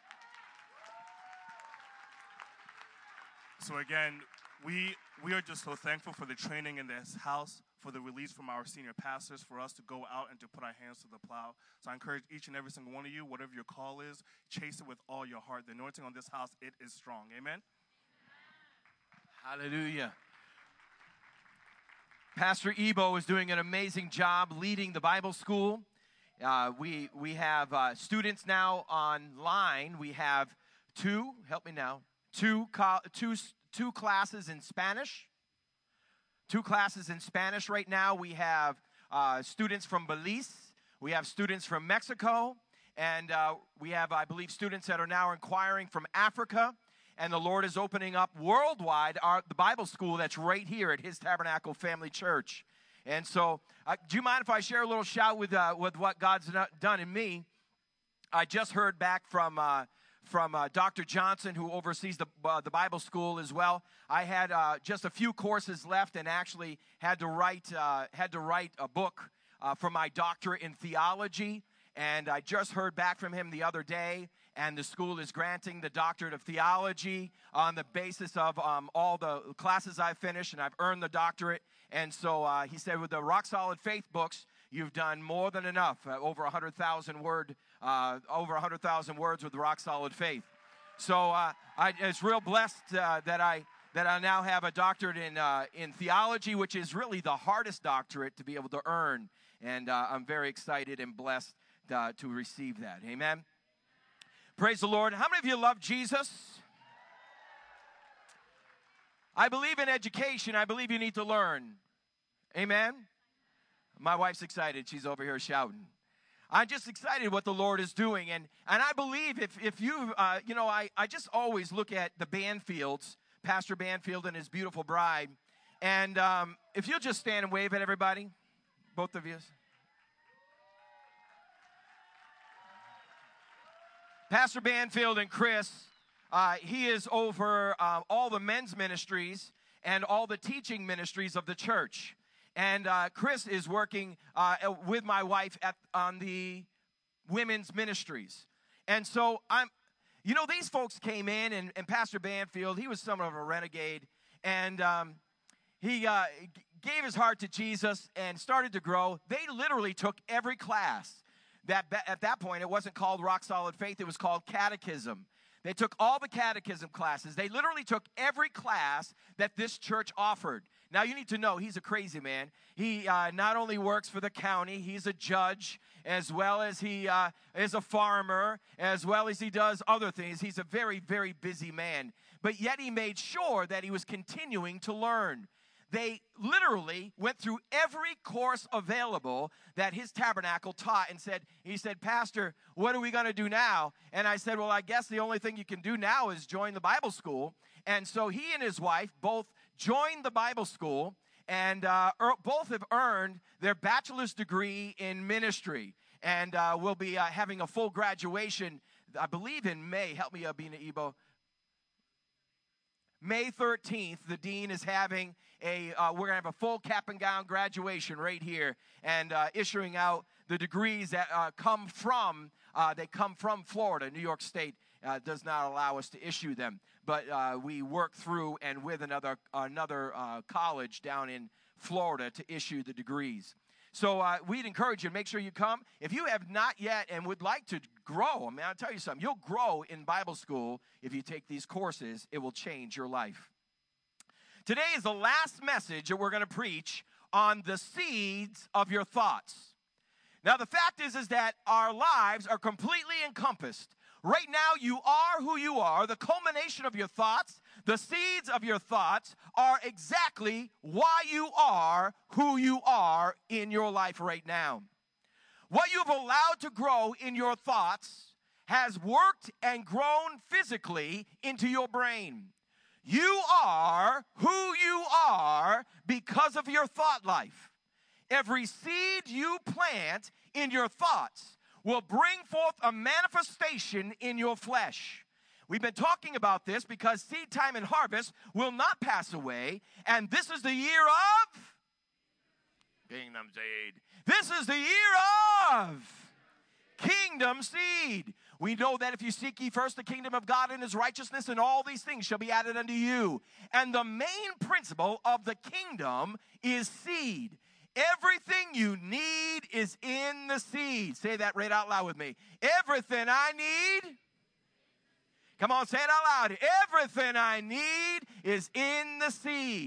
So again, we are just so thankful for the training in this house, for the release from our senior pastors, for us to go out and to put our hands to the plow. So I encourage each and every single one of you, whatever your call is, chase it with all your heart. The anointing on this house, it is strong. Amen? Hallelujah. Pastor Ebo is doing an amazing job leading the Bible school. We have students now online. We have two classes in Spanish. 2 classes in Spanish right now. We have students from Belize. We have students from Mexico. And we have, I believe, students that are now inquiring from Africa. And the Lord is opening up worldwide the Bible school that's right here at His Tabernacle Family Church. And so, do you mind if I share a little shout with what God's done in me? I just heard back from Dr. Johnson, who oversees the Bible school as well. I had just a few courses left, and actually had to write a book for my doctorate in theology. And I just heard back from him the other day, and the school is granting the doctorate of theology on the basis of all the classes I've finished, and I've earned the doctorate. And so he said, with the Rock Solid Faith books, you've done more than enough. Over 100,000 words with Rock Solid Faith. So it's real blessed that I now have a doctorate in theology, which is really the hardest doctorate to be able to earn. And I'm very excited and blessed to receive that. Amen. Praise the Lord. How many of you love Jesus? I believe in education. I believe you need to learn. Amen. My wife's excited. She's over here shouting. I'm just excited what the Lord is doing. And I believe if you, I just always look at the Banfields, Pastor Banfield and his beautiful bride. And if you'll just stand and wave at everybody, both of you. Pastor Banfield and Chris, he is over all the men's ministries and all the teaching ministries of the church. And Chris is working with my wife on the women's ministries. And so these folks came in, and Pastor Banfield, he was somewhat of a renegade. And he gave his heart to Jesus and started to grow. They literally took every class. At that point, it wasn't called Rock Solid Faith. It was called Catechism. They took all the catechism classes. They literally took every class that this church offered. Now, you need to know, he's a crazy man. He not only works for the county, he's a judge, as well as he is a farmer, as well as he does other things. He's a very, very busy man. But yet he made sure that he was continuing to learn. They literally went through every course available that his tabernacle taught and he said, Pastor, what are we going to do now? And I said, well, I guess the only thing you can do now is join the Bible school. And so he and his wife both joined the Bible school, and both have earned their bachelor's degree in ministry. And we'll be having a full graduation, I believe in May. Help me, Bina Ebo. May 13th, the dean is having we're going to have a full cap and gown graduation right here, and issuing out the degrees that come from Florida. New York State does not allow us to issue them, but we work through and with another college down in Florida to issue the degrees. So we'd encourage you to make sure you come. If you have not yet and would like to grow, I mean, I'll tell you something. You'll grow in Bible school if you take these courses. It will change your life. Today is the last message that we're going to preach on the seeds of your thoughts. Now, the fact is that our lives are completely encompassed. Right now, you are who you are. The culmination of your thoughts, the seeds of your thoughts are exactly why you are who you are in your life right now. What you've allowed to grow in your thoughts has worked and grown physically into your brain. You are who you are because of your thought life. Every seed you plant in your thoughts will bring forth a manifestation in your flesh. We've been talking about this because seed time and harvest will not pass away, and this is the year of Kingdom Seed. This is the year of Kingdom Seed. We know that if you seek ye first the kingdom of God and his righteousness, and all these things shall be added unto you. And the main principle of the kingdom is seed. Everything you need is in the seed. Say that right out loud with me. Everything I need. Come on, say it out loud. Everything I need is in the seed.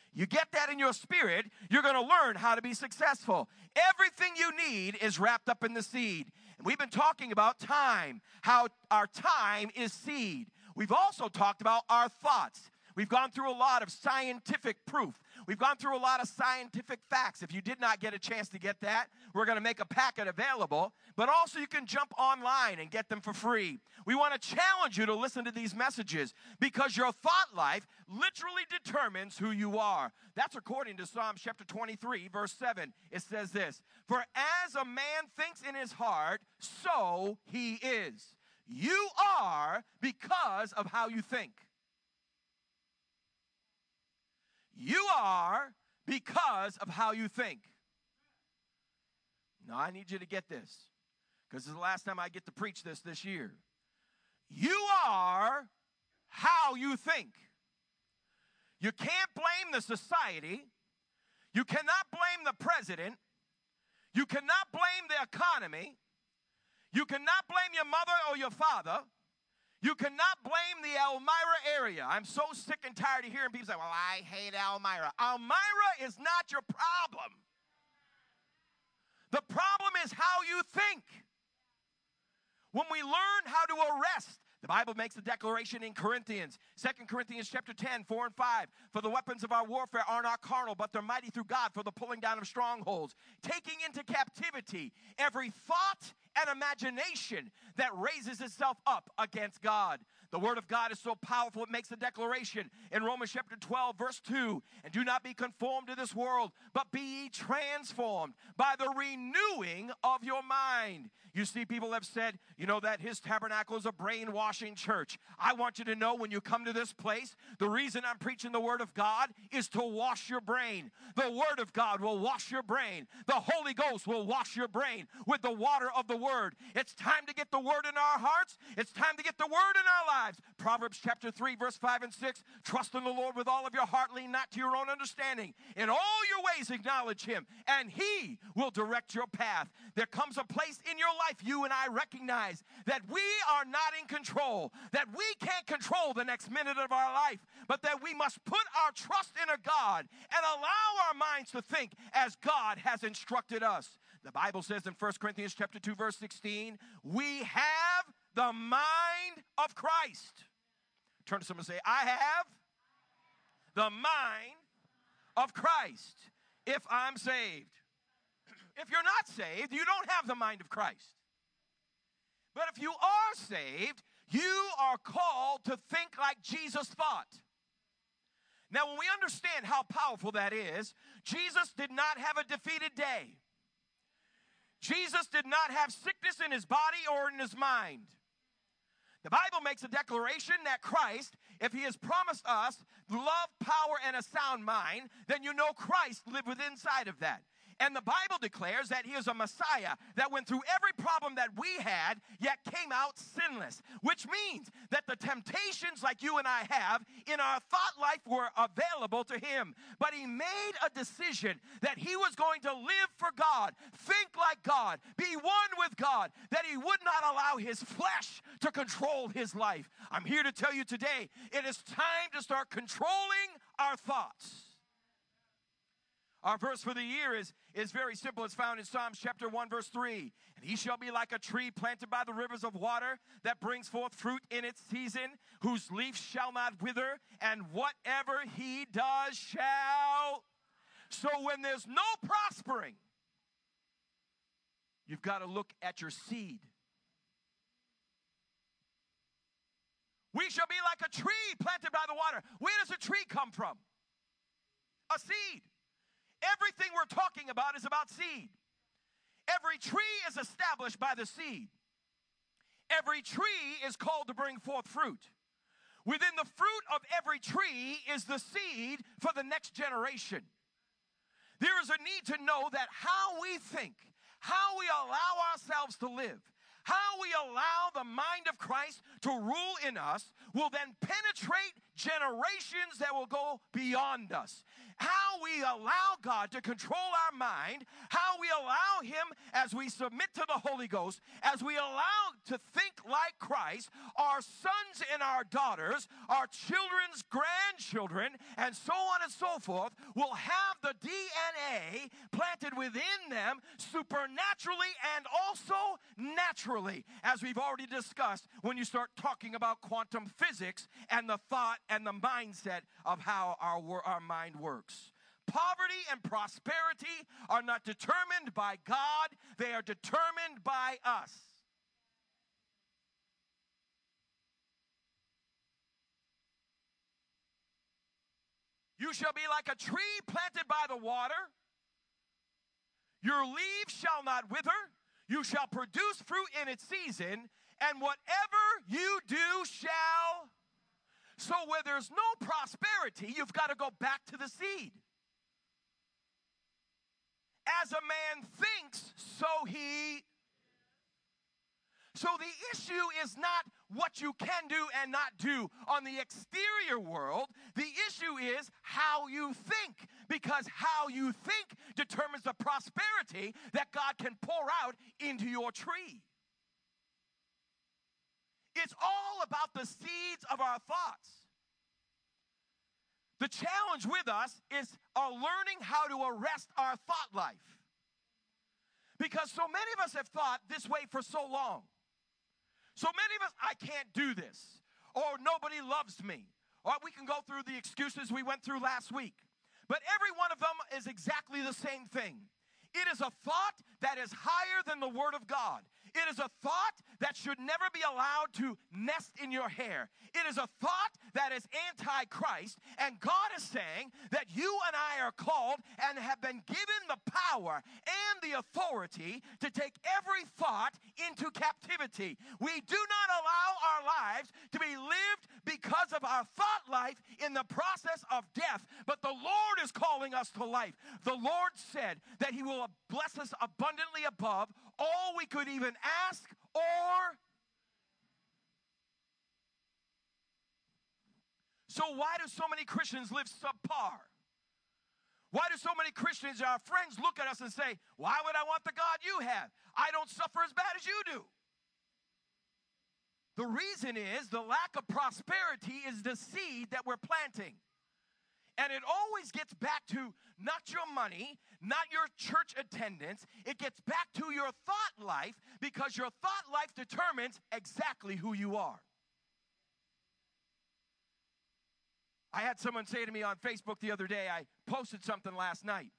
You get that in your spirit, you're going to learn how to be successful. Everything you need is wrapped up in the seed. And we've been talking about time, how our time is seed. We've also talked about our thoughts. We've gone through a lot of scientific proof. We've gone through a lot of scientific facts. If you did not get a chance to get that, we're going to make a packet available. But also you can jump online and get them for free. We want to challenge you to listen to these messages because your thought life literally determines who you are. That's according to Psalms chapter 23, verse 7. It says this, "For as a man thinks in his heart, so he is. You are because of how you think." You are because of how you think. Now, I need you to get this, because this is the last time I get to preach this year. You are how you think. You can't blame the society. You cannot blame the president. You cannot blame the economy. You cannot blame your mother or your father. You cannot blame the Elmira area. I'm so sick and tired of hearing people say, "Well, I hate Elmira." Elmira is not your problem. The problem is how you think. When we learn how to arrest, the Bible makes a declaration in Corinthians, 2 Corinthians chapter 10, 4 and 5. "For the weapons of our warfare are not carnal, but they're mighty through God for the pulling down of strongholds, taking into captivity every thought and imagination that raises itself up against God." The word of God is so powerful, it makes a declaration in Romans chapter 12, verse 2. "And do not be conformed to this world, but be ye transformed by the renewing of your mind." You see, people have said, that His Tabernacle is a brainwashing church. I want you to know, when you come to this place, the reason I'm preaching the Word of God is to wash your brain. The Word of God will wash your brain. The Holy Ghost will wash your brain with the water of the Word. It's time to get the Word in our hearts. It's time to get the Word in our lives. Proverbs chapter 3, verse 5 and 6. "Trust in the Lord with all of your heart. Lean not to your own understanding. In all your ways acknowledge Him, and He will direct your path." There comes a place in your life you and I recognize that we are not in control, that we can't control the next minute of our life, but that we must put our trust in a God and allow our minds to think as God has instructed us. The Bible says in 1 Corinthians chapter 2, verse 16, "We have the mind of Christ." Turn to someone and say, "I have the mind of Christ if I'm saved." If you're not saved, you don't have the mind of Christ. But if you are saved, you are called to think like Jesus thought. Now, when we understand how powerful that is, Jesus did not have a defeated day. Jesus did not have sickness in His body or in His mind. The Bible makes a declaration that Christ, if He has promised us love, power, and a sound mind, then Christ lived within inside of that. And the Bible declares that He is a Messiah that went through every problem that we had, yet came out sinless. Which means that the temptations like you and I have in our thought life were available to Him. But He made a decision that He was going to live for God, think like God, be one with God, that He would not allow His flesh to control His life. I'm here to tell you today, it is time to start controlling our thoughts. Our verse for the year is very simple. It's found in Psalms chapter 1, verse 3. "And he shall be like a tree planted by the rivers of water that brings forth fruit in its season, whose leaf shall not wither, and whatever he does shall." So when there's no prospering, you've got to look at your seed. "We shall be like a tree planted by the water." Where does a tree come from? A seed. Everything we're talking about is about seed. Every tree is established by the seed. Every tree is called to bring forth fruit. Within the fruit of every tree is the seed for the next generation. There is a need to know that how we think, how we allow ourselves to live, How we allow the mind of Christ to rule in us will then penetrate generations that will go beyond us. How we allow God to control our mind, how we allow Him as we submit to the Holy Ghost, as we allow to think like Christ, our sons and our daughters, our children's grandchildren, and so on and so forth, will have the DNA planted within them supernaturally and also naturally, as we've already discussed when you start talking about quantum physics and the thought and the mindset of how our mind works. Poverty and prosperity are not determined by God, they are determined by us. You shall be like a tree planted by the water. Your leaves shall not wither. You shall produce fruit in its season, and whatever you do shall. So where there's no prosperity, you've got to go back to the seed. As a man thinks, so he. So the issue is not what you can do and not do on the exterior world. The issue is how you think, because how you think determines the prosperity that God can pour out into your tree. It's all about the seeds of our thoughts. The challenge with us is learning how to arrest our thought life. Because so many of us have thought this way for so long. So many of us, I can't do this, or nobody loves me, or we can go through the excuses we went through last week. But every one of them is exactly the same thing. It is a thought that is higher than the Word of God. It is a thought that should never be allowed to nest in your hair. It is a thought that is anti-Christ, and God is saying that you and I are called and have been given the power and the authority to take every thought into captivity. We do not allow our lives to be lived because of our thought life in the process of death, but the Lord is calling us to life. The Lord said that He will bless us abundantly above all we could even ask or. So why do so many Christians live subpar? Why do so many Christians, our friends, look at us and say, why would I want the God you have? I don't suffer as bad as you do. The reason is the lack of prosperity is the seed that we're planting. And it always gets back to not your money, not your church attendance. It gets back to your thought life, because your thought life determines exactly who you are. I had someone say to me on Facebook the other day, I posted something last night.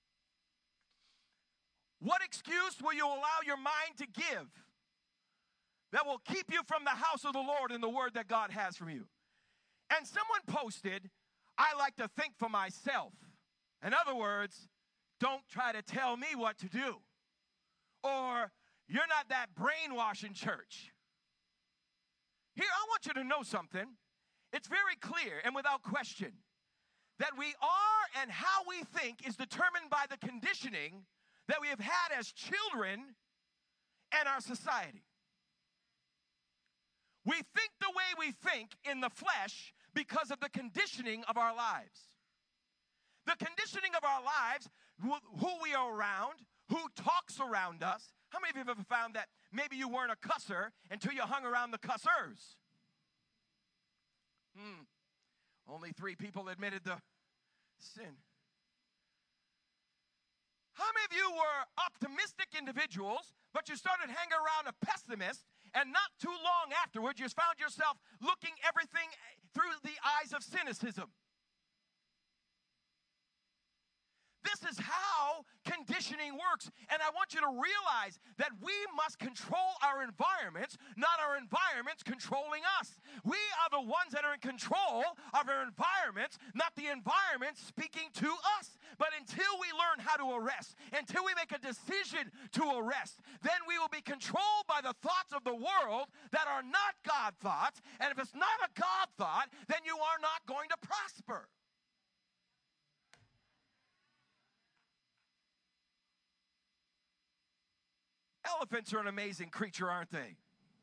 What excuse will you allow your mind to give that will keep you from the house of the Lord and the word that God has for you? And someone posted, I like to think for myself. In other words, don't try to tell me what to do. Or, you're not that brainwashing church. Here, I want you to know something. It's very clear and without question that we are and how we think is determined by the conditioning that we have had as children and our society. We think the way we think in the flesh because of the conditioning of our lives. The conditioning of our lives, who we are around, who talks around us. How many of you have ever found that maybe you weren't a cusser until you hung around the cussers? Only 3 people admitted the sin. How many of you were optimistic individuals, but you started hanging around a pessimist, and not too long afterwards, you found yourself looking everything through the eyes of cynicism? This is how conditioning works. And I want you to realize that we must control our environments, not our environments controlling us. We are the ones that are in control of our environments, not the environment speaking to us. But until we learn how to arrest, until we make a decision to arrest, then we will be controlled by the thoughts of the world that are not God thoughts. And if it's not a God thought, then you are not going to prosper. Elephants are an amazing creature, aren't they?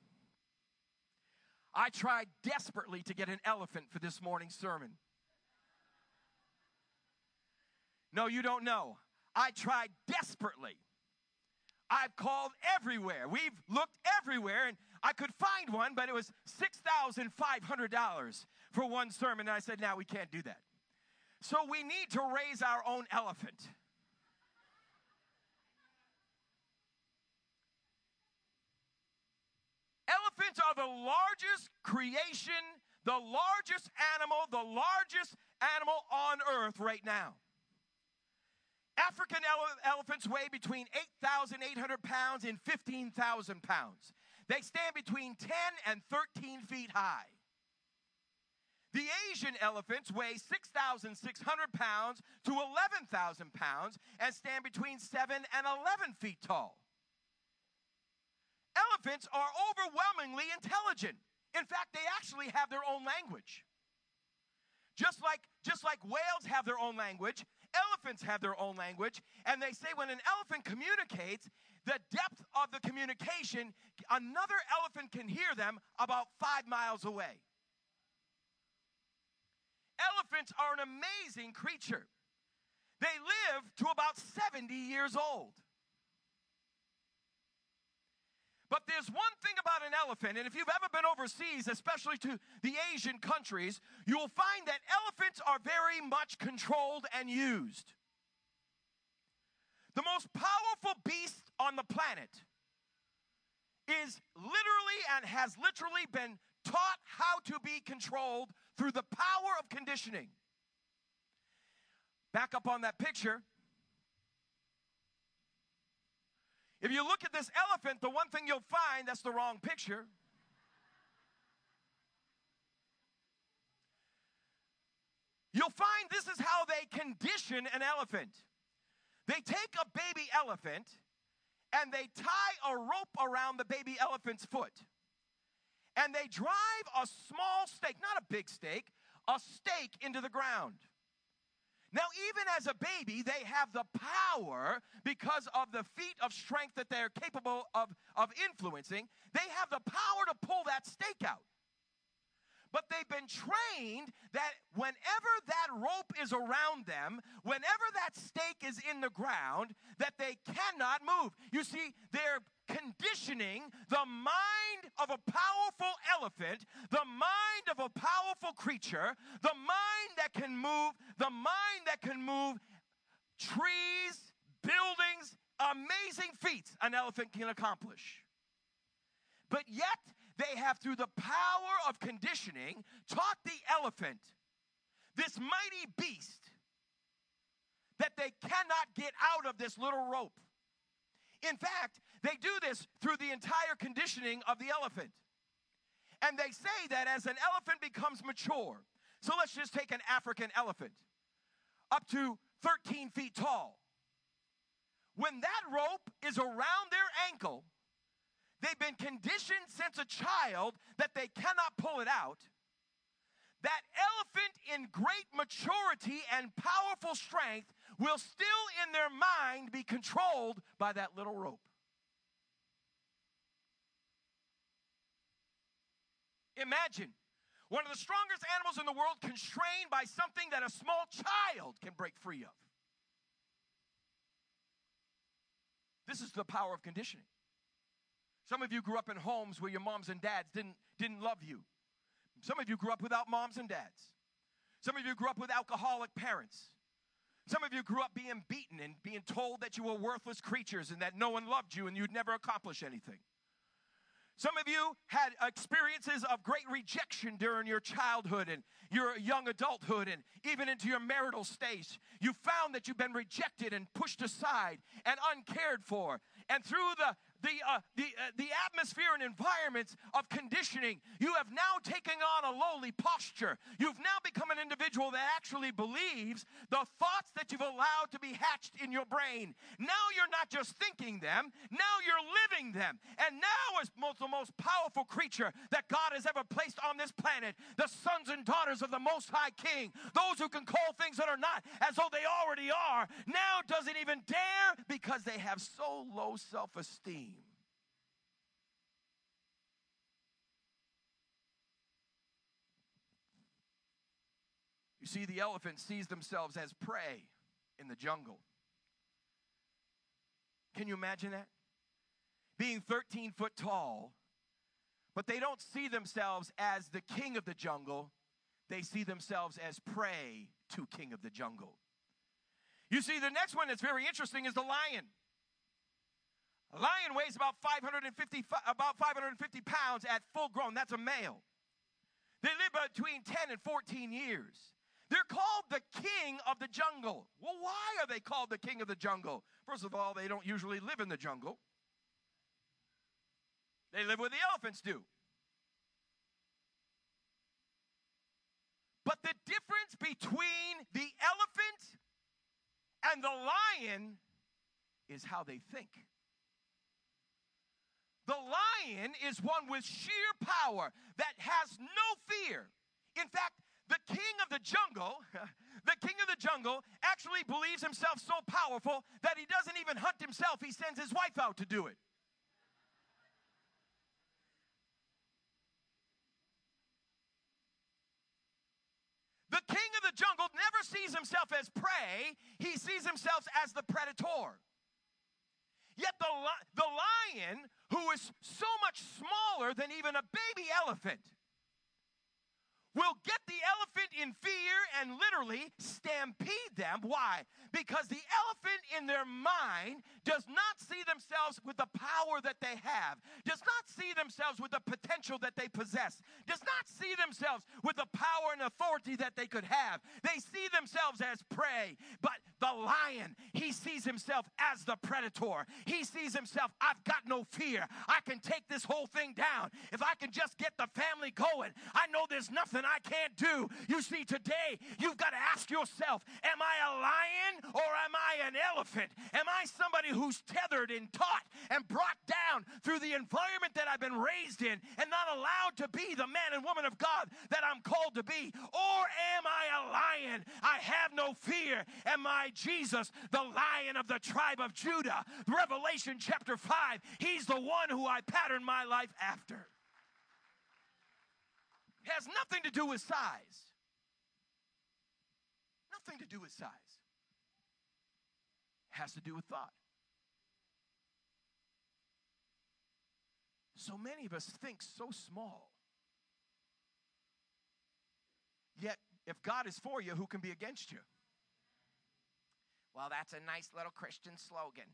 I tried desperately to get an elephant for this morning's sermon. No, you don't know. I tried desperately. I've called everywhere. We've looked everywhere, and I could find one, but it was $6,500 for one sermon. And I said, no, we can't do that. So we need to raise our own elephant. Elephants are the largest creation, the largest animal on earth right now. African elephants weigh between 8,800 pounds and 15,000 pounds. They stand between 10 and 13 feet high. The Asian elephants weigh 6,600 pounds to 11,000 pounds and stand between 7 and 11 feet tall. Elephants are overwhelmingly intelligent. In fact, they actually have their own language. Just like whales have their own language, elephants have their own language, and they say when an elephant communicates, the depth of the communication, another elephant can hear them about 5 miles away. Elephants are an amazing creature. They live to about 70 years old. But there's one thing about an elephant, and if you've ever been overseas, especially to the Asian countries, you will find that elephants are very much controlled and used. The most powerful beast on the planet is literally and has literally been taught how to be controlled through the power of conditioning. Back up on that picture. If you look at this elephant, the one thing you'll find, that's the wrong picture. You'll find this is how they condition an elephant. They take a baby elephant and they tie a rope around the baby elephant's foot. And they drive a small stake, not a big stake, a stake into the ground. Now, even as a baby, they have the power, because of the feat of strength that they're capable of influencing, they have the power to pull that stake out. But they've been trained that whenever that rope is around them, whenever that stake is in the ground, that they cannot move. You see, they're conditioning the mind of a powerful elephant, the mind of a powerful creature, the mind that can move trees, buildings, amazing feats an elephant can accomplish. But yet, they have, through the power of conditioning, taught the elephant, this mighty beast, that they cannot get out of this little rope. In fact, they do this through the entire conditioning of the elephant. And they say that as an elephant becomes mature, so let's just take an African elephant, up to 13 feet tall. When that rope is around their ankle, they've been conditioned since a child that they cannot pull it out. That elephant in great maturity and powerful strength will still in their mind be controlled by that little rope. Imagine one of the strongest animals in the world constrained by something that a small child can break free of. This is the power of conditioning. Some of you grew up in homes where your moms and dads didn't love you. Some of you grew up without moms and dads. Some of you grew up with alcoholic parents. Some of you grew up being beaten and being told that you were worthless creatures and that no one loved you and you'd never accomplish anything. Some of you had experiences of great rejection during your childhood and your young adulthood and even into your marital stage. You found that you've been rejected and pushed aside and uncared for. And through the atmosphere and environments of conditioning, you have now taken on a lowly posture. You've now become an individual that actually believes the thoughts that you've allowed to be hatched in your brain. Now you're not just thinking them, now you're living them. And now, as the most powerful creature that God has ever placed on this planet, the sons and daughters of the Most High King, those who can call things that are not as though they already are, now doesn't even dare because they have so low self-esteem. You see, the elephant sees themselves as prey in the jungle. Can you imagine that? Being 13 foot tall, but they don't see themselves as the king of the jungle. They see themselves as prey to king of the jungle. You see, the next one that's very interesting is the lion. A lion weighs about 550 pounds at full grown. That's a male. They live between 10 and 14 years. They're called the king of the jungle. Well, why are they called the king of the jungle? First of all, they don't usually live in the jungle. They live where the elephants do. But the difference between the elephant and the lion is how they think. The lion is one with sheer power that has no fear. In fact, the king of the jungle actually believes himself so powerful that he doesn't even hunt himself. He sends his wife out to do it. The king of the jungle never sees himself as prey. He sees himself as the predator. Yet the lion, who is so much smaller than even a baby elephant, will get the elephant in fear and literally stampede them. Why? Because the elephant in their mind does not see themselves with the power that they have, does not see themselves with the potential that they possess, does not see themselves with the power and authority that they could have. They see themselves as prey. But the lion, he sees himself as the predator. He sees himself, I've got no fear. I can take this whole thing down. If I can just get the family going, I know there's nothing I can't do. You see, today, you've got to ask yourself, am I a lion or am I an elephant? Am I somebody who's tethered and taught and brought down through the environment that I've been raised in and not allowed to be the man and woman of God that I'm called to be? Or am I a lion? I have no fear. Am I Jesus, the Lion of the tribe of Judah? Revelation chapter 5, he's the one who I pattern my life after. It has nothing to do with size. Nothing to do with size. It has to do with thought. So many of us think so small. Yet, if God is for you, who can be against you? Well, that's a nice little Christian slogan.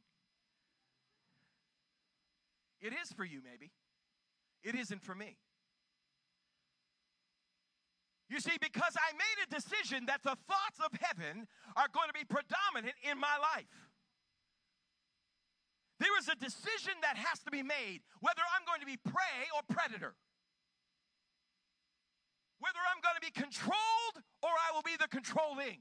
It is for you, maybe. It isn't for me. You see, because I made a decision that the thoughts of heaven are going to be predominant in my life. There is a decision that has to be made whether I'm going to be prey or predator. Whether I'm going to be controlled or I will be the controlling.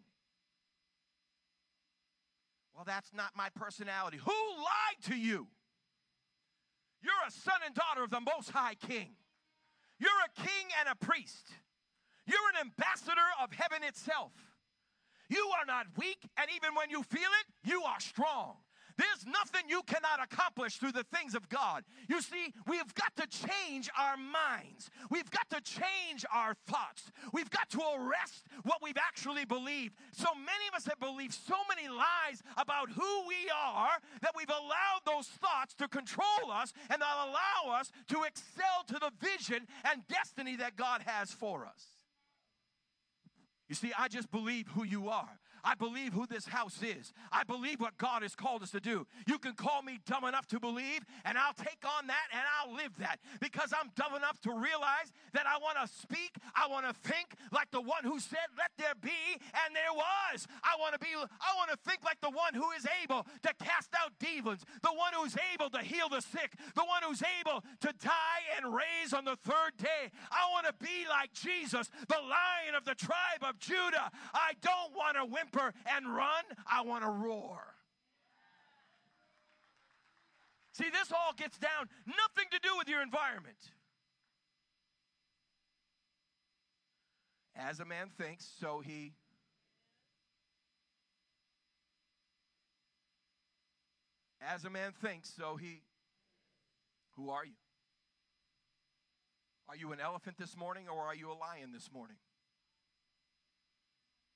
Well, that's not my personality. Who lied to you? You're a son and daughter of the Most High King. You're a king and a priest. You're an ambassador of heaven itself. You are not weak, and even when you feel it, you are strong. There's nothing you cannot accomplish through the things of God. You see, we've got to change our minds. We've got to change our thoughts. We've got to arrest what we've actually believed. So many of us have believed so many lies about who we are that we've allowed those thoughts to control us and not allow us to excel to the vision and destiny that God has for us. You see, I just believe who you are. I believe who this house is. I believe what God has called us to do. You can call me dumb enough to believe, and I'll take on that, and I'll live that. Because I'm dumb enough to realize that I want to speak, I want to think like the one who said, let there be, and there was. I want to think like the one who is able to cast out demons, the one who's able to heal the sick, the one who's able to die and raise on the third day. I want to be like Jesus, the Lion of the tribe of Judah. I don't want to whimper and run. I want to roar. See, this all gets down, nothing to do with your environment. As a man thinks, so he. As a man thinks, so he. Who are you? Are you an elephant this morning or are you a lion this morning?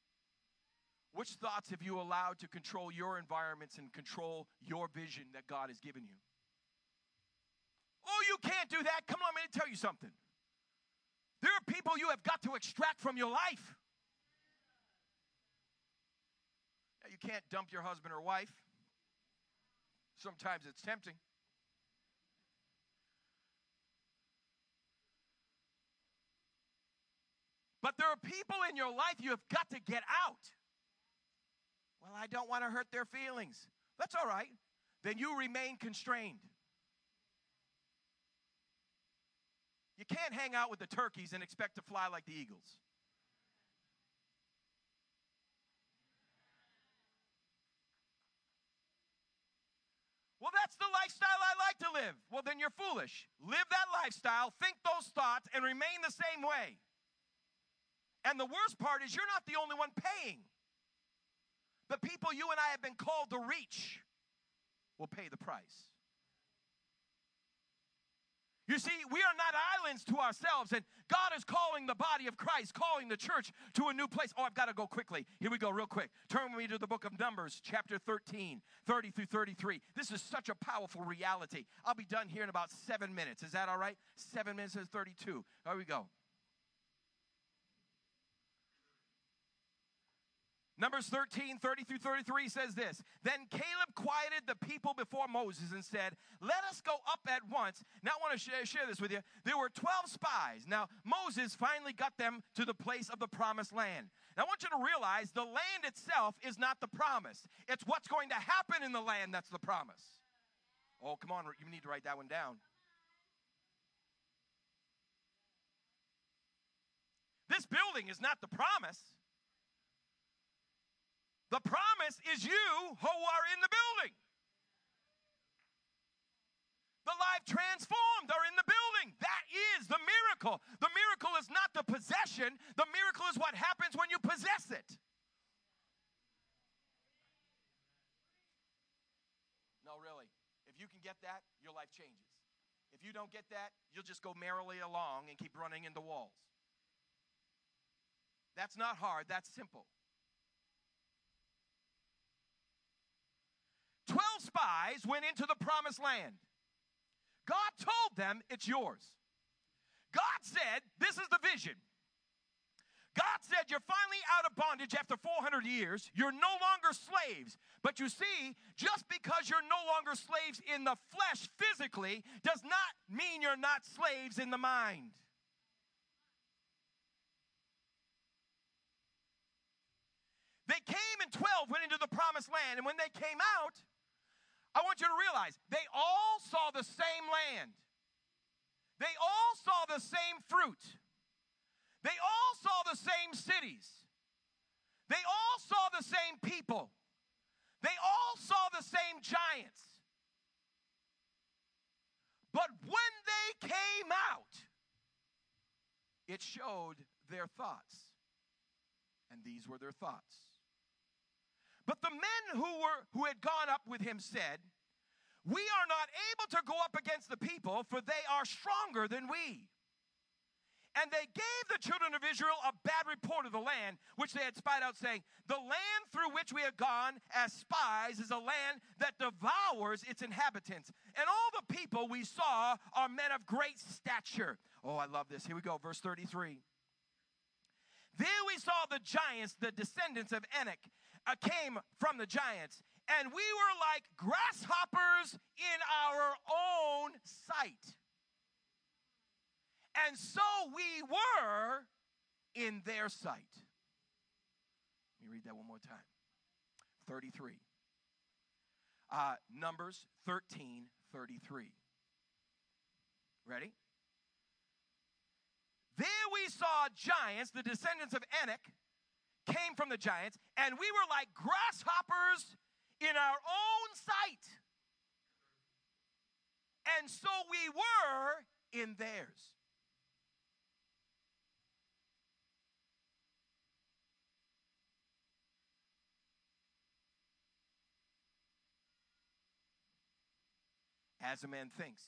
Which thoughts have you allowed to control your environments and control your vision that God has given you? Oh, you can't do that. Come on, let me tell you something. There are people you have got to extract from your life. Now, you can't dump your husband or wife. Sometimes it's tempting. But there are people in your life you have got to get out. Well, I don't want to hurt their feelings. That's all right. Then you remain constrained. You can't hang out with the turkeys and expect to fly like the eagles. Well, that's the lifestyle I like to live. Well, then you're foolish. Live that lifestyle, think those thoughts, and remain the same way. And the worst part is you're not the only one paying. The people you and I have been called to reach will pay the price. You see, we are not islands to ourselves, and God is calling the body of Christ, calling the church to a new place. Oh, I've got to go quickly. Here we go, real quick. Turn with me to the book of Numbers, chapter 13, 30 through 33. This is such a powerful reality. I'll be done here in about 7 minutes. Is that all right? 7 minutes is 32. There we go. Numbers 13, 30 through 33 says this. Then Caleb quieted the people before Moses and said, let us go up at once. Now I want to share this with you. There were 12 spies. Now Moses finally got them to the place of the promised land. Now I want you to realize the land itself is not the promise. It's what's going to happen in the land that's the promise. Oh, come on. You need to write that one down. This building is not the promise. The promise is you who are in the building. The life transformed are in the building. That is the miracle. The miracle is not the possession. The miracle is what happens when you possess it. No, really. If you can get that, your life changes. If you don't get that, you'll just go merrily along and keep running into walls. That's not hard. That's simple. 12 spies went into the promised land. God told them, it's yours. God said, this is the vision. God said, you're finally out of bondage after 400 years. You're no longer slaves. But you see, just because you're no longer slaves in the flesh physically does not mean you're not slaves in the mind. They came and 12 went into the promised land. And when they came out, I want you to realize, they all saw the same land. They all saw the same fruit. They all saw the same cities. They all saw the same people. They all saw the same giants. But when they came out, it showed their thoughts. And these were their thoughts. But the men who had gone up with him said, we are not able to go up against the people, for they are stronger than we. And they gave the children of Israel a bad report of the land, which they had spied out, saying, the land through which we have gone as spies is a land that devours its inhabitants. And all the people we saw are men of great stature. Oh, I love this. Here we go, verse 33. There we saw the giants, the descendants of Anak, came from the giants, and we were like grasshoppers in our own sight. And so we were in their sight. Let me read that one more time. 33. Numbers 13:33. Ready? There we saw giants, the descendants of Anak, came from the giants, and we were like grasshoppers in our own sight. And so we were in theirs. As a man thinks.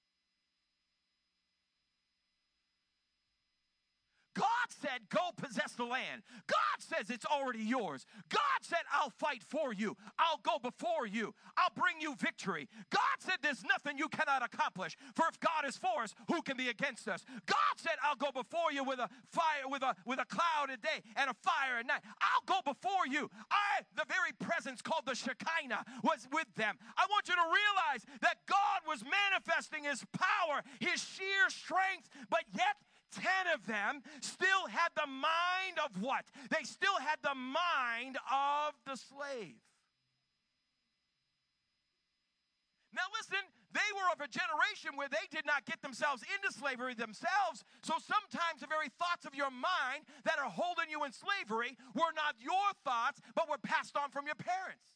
God said, go possess possess the land. God says it's already yours. God said, I'll fight for you. I'll go before you. I'll bring you victory. God said there's nothing you cannot accomplish. For if God is for us, who can be against us? God said, I'll go before you with a fire, with a cloud at day and a fire at night. I'll go before you. The very presence called the Shekinah was with them. I want you to realize that God was manifesting his power, his sheer strength, but yet 10 of them still had the mind of what? They still had the mind of the slave. Now listen, they were of a generation where they did not get themselves into slavery themselves, so sometimes the very thoughts of your mind that are holding you in slavery were not your thoughts, but were passed on from your parents.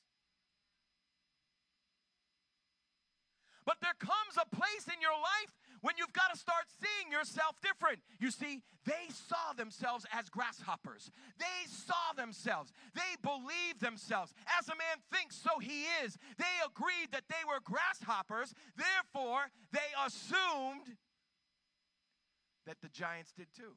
But there comes a place in your life when you've got to start seeing yourself different. You see, they saw themselves as grasshoppers. They saw themselves. They believed themselves. As a man thinks, so he is. They agreed that they were grasshoppers. Therefore, they assumed that the giants did too.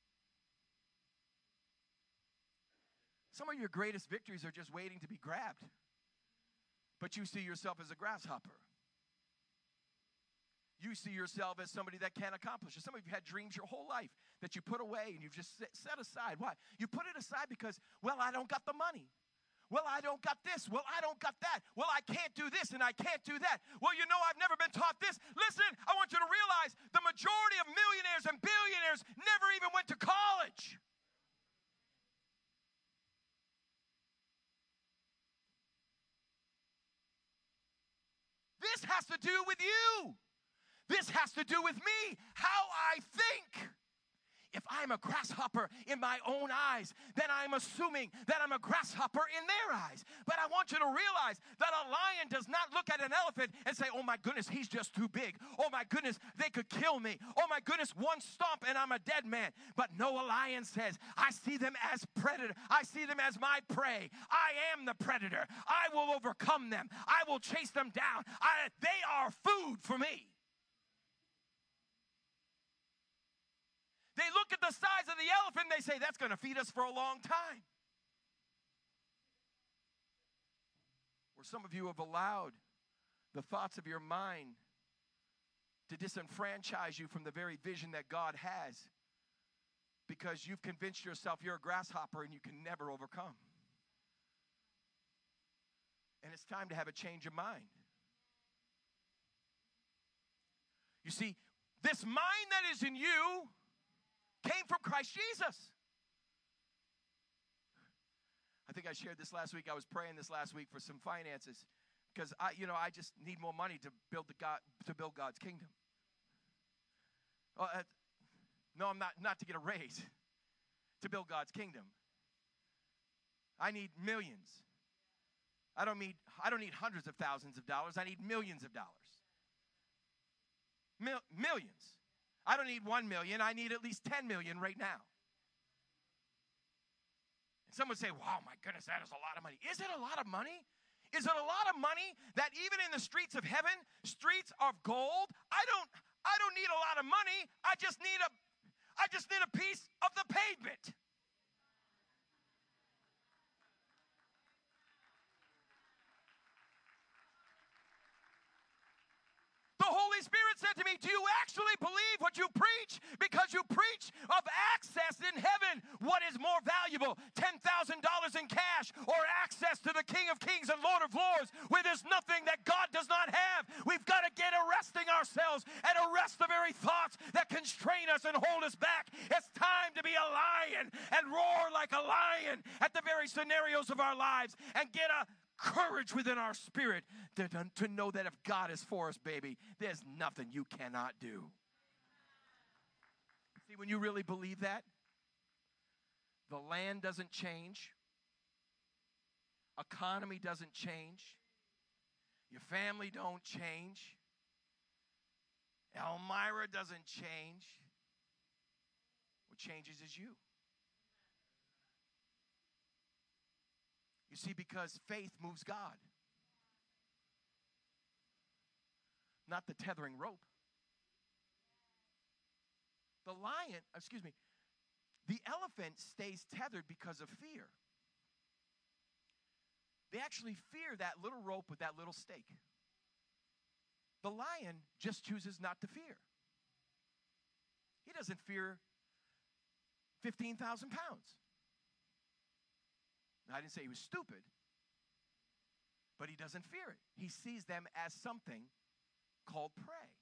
Some of your greatest victories are just waiting to be grabbed. But you see yourself as a grasshopper. You see yourself as somebody that can't accomplish it. Some of you had dreams your whole life that you put away and you've just set aside. Why? You put it aside because, well, I don't got the money. Well, I don't got this. Well, I don't got that. Well, I can't do this and I can't do that. Well, you know, I've never been taught this. Listen, I want you to realize the majority of millionaires and billionaires never even went to college. This has to do with you. This has to do with me, how I think. If I'm a grasshopper in my own eyes, then I'm assuming that I'm a grasshopper in their eyes. But I want you to realize that a lion does not look at an elephant and say, oh my goodness, he's just too big. Oh my goodness, they could kill me. Oh my goodness, one stomp and I'm a dead man. But no, a lion says, I see them as predator. I see them as my prey. I am the predator. I will overcome them. I will chase them down. They are food for me. They look at the size of the elephant and they say, that's going to feed us for a long time. Or some of you have allowed the thoughts of your mind to disenfranchise you from the very vision that God has because you've convinced yourself you're a grasshopper and you can never overcome. And it's time to have a change of mind. You see, this mind that is in you came from Christ Jesus. I think I shared this last week. I was praying this last week for some finances because I just need more money to build God's kingdom. No, I'm not to get a raise. To build God's kingdom. I need millions. I don't need hundreds of thousands of dollars. I need millions of dollars. Millions. I don't need 1 million. I need at least 10 million right now. And some would say, wow, my goodness, that is a lot of money. Is it a lot of money? Is it a lot of money that even in the streets of heaven, streets of gold, I don't need a lot of money. I just need a piece of the pavement. The Holy Spirit said to me, do you actually believe what you preach? Because you preach of access in heaven. What is more valuable, $10,000 in cash or access to the King of Kings and Lord of Lords where there's nothing that God does not have? We've got to get arresting ourselves and arrest the very thoughts that constrain us and hold us back. It's time to be a lion and roar like a lion at the very scenarios of our lives and get a courage within our spirit to know that if God is for us, baby, there's nothing you cannot do. See, when you really believe that, the land doesn't change. Economy doesn't change. Your family don't change. Elmira doesn't change. What changes is you. You see, because faith moves God. Not the tethering rope. The elephant stays tethered because of fear. They actually fear that little rope with that little stake. The lion just chooses not to fear. He doesn't fear 15,000 pounds. Now, I didn't say he was stupid, but he doesn't fear it. He sees them as something called prey.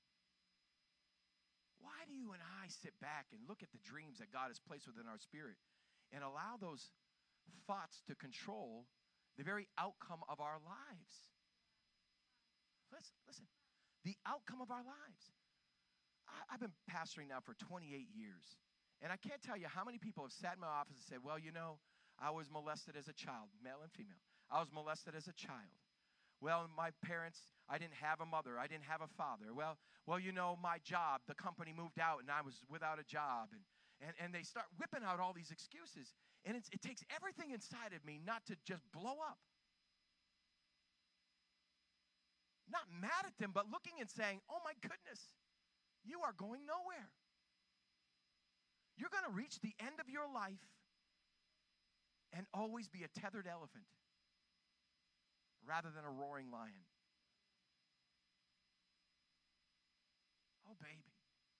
Why do you and I sit back and look at the dreams that God has placed within our spirit and allow those thoughts to control the very outcome of our lives? Listen, the outcome of our lives. I've been pastoring now for 28 years, and I can't tell you how many people have sat in my office and said, well, you know, I was molested as a child, male and female. I was molested as a child. Well, my parents, I didn't have a mother. I didn't have a father. Well, you know, my job, the company moved out, and I was without a job. And they start whipping out all these excuses. And it takes everything inside of me not to just blow up. Not mad at them, but looking and saying, oh, my goodness, you are going nowhere. You're going to reach the end of your life and always be a tethered elephant rather than a roaring lion. Oh, baby.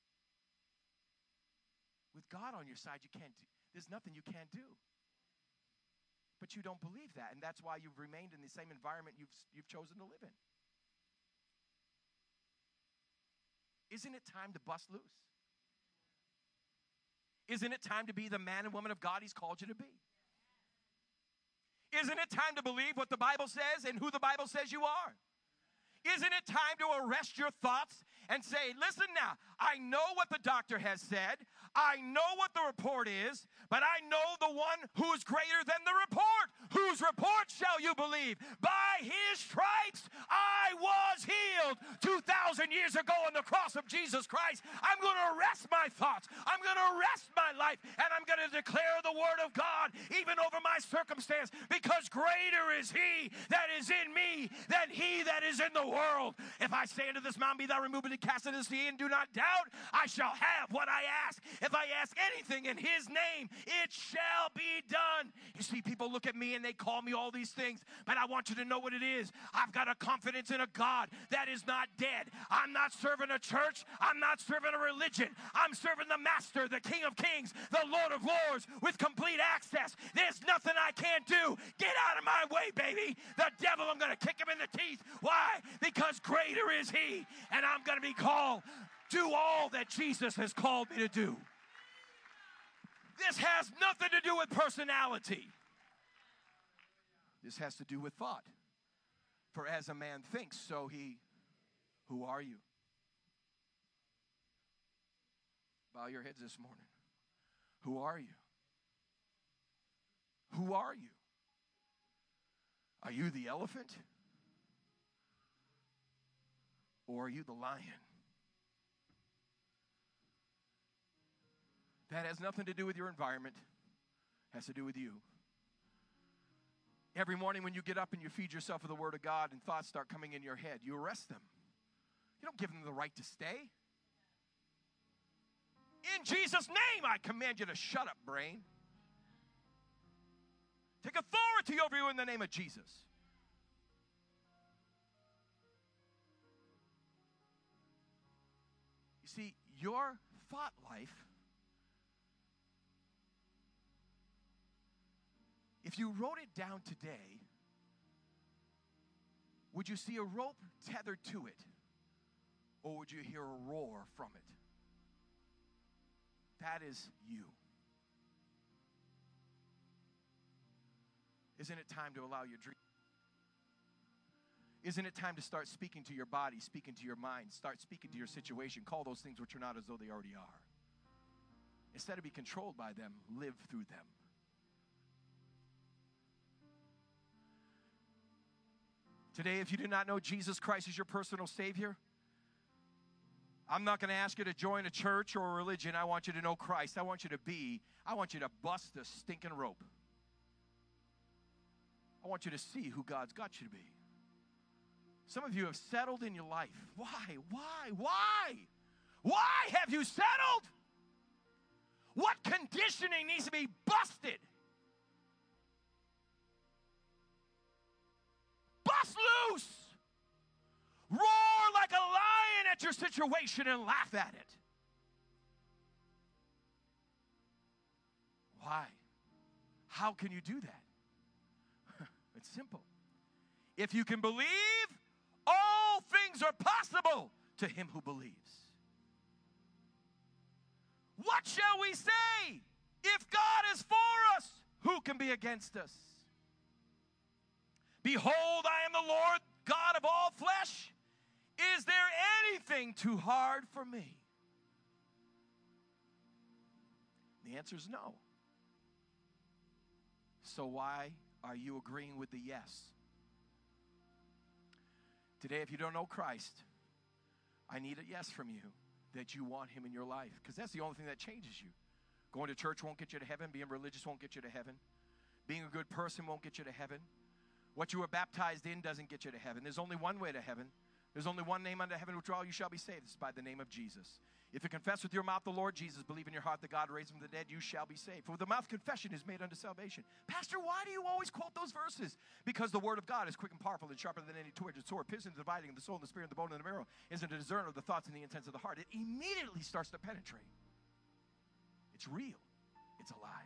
With God on your side, there's nothing you can't do. But you don't believe that, and that's why you've remained in the same environment you've chosen to live in. Isn't it time to bust loose? Isn't it time to be the man and woman of God He's called you to be? Isn't it time to believe what the Bible says and who the Bible says you are? Isn't it time to arrest your thoughts and say, listen now, I know what the doctor has said. I know what the report is, but I know the one who is greater than the report. Whose report shall you believe? By His stripes I was healed 2,000 years ago on the cross of Jesus Christ. I'm going to arrest my thoughts. I'm going to arrest my life, and I'm going to declare the word of God even over my circumstance, because greater is He that is in me than he that is in the world. If I say unto this mountain, be thou removed and cast into the sea, and do not doubt, I shall have what I ask. If I ask anything in His name, it shall be done. You see, people look at me and they call me all these things, but I want you to know what it is. I've got a confidence in a God that is not dead. I'm not serving a church. I'm not serving a religion. I'm serving the Master, the King of Kings, the Lord of Lords, with complete access. There's nothing I can't do. Get out of my way, baby. The devil, I'm going to kick him in the teeth. Why? Because greater is He, and I'm going to be called do all that Jesus has called me to do. This has nothing to do with personality. This has to do with thought. For as a man thinks, so he. Who are you? Bow your heads this morning. Who are you? Who are you? Are you the elephant? Or are you the lion? That has nothing to do with your environment. It has to do with you. Every morning when you get up and you feed yourself with the Word of God and thoughts start coming in your head, you arrest them. You don't give them the right to stay. In Jesus' name, I command you to shut up, brain. Take authority over you in the name of Jesus. You see, your thought life, if you wrote it down today, would you see a rope tethered to it, or would you hear a roar from it? That is you. Isn't it time to allow your dream? Isn't it time to start speaking to your body, speaking to your mind, start speaking to your situation? Call those things which are not as though they already are. Instead of be controlled by them, live through them. Today, if you do not know Jesus Christ as your personal Savior, I'm not going to ask you to join a church or a religion. I want you to know Christ. I want you to bust the stinking rope. I want you to see who God's got you to be. Some of you have settled in your life. Why? Why have you settled? What conditioning needs to be busted? Bust loose. Roar like a lion at your situation and laugh at it. Why? How can you do that? It's simple. If you can believe, all things are possible to him who believes. What shall we say? If God is for us, who can be against us? Behold, I am the Lord, God of all flesh. Is there anything too hard for me? The answer is no. So why are you agreeing with the yes? Today, if you don't know Christ, I need a yes from you that you want him in your life, because that's the only thing that changes you. Going to church won't get you to heaven. Being religious won't get you to heaven. Being a good person won't get you to heaven. What you were baptized in doesn't get you to heaven. There's only one way to heaven. There's only one name under heaven which all you shall be saved. It's by the name of Jesus. If you confess with your mouth the Lord Jesus, believe in your heart that God raised him from the dead, you shall be saved. For with the mouth confession is made unto salvation. Pastor, why do you always quote those verses? Because the word of God is quick and powerful and sharper than any two-edged sword, piercing and dividing of the soul and the spirit and the bone and the marrow, is a discerner of the thoughts and the intents of the heart. It immediately starts to penetrate. It's real. It's alive.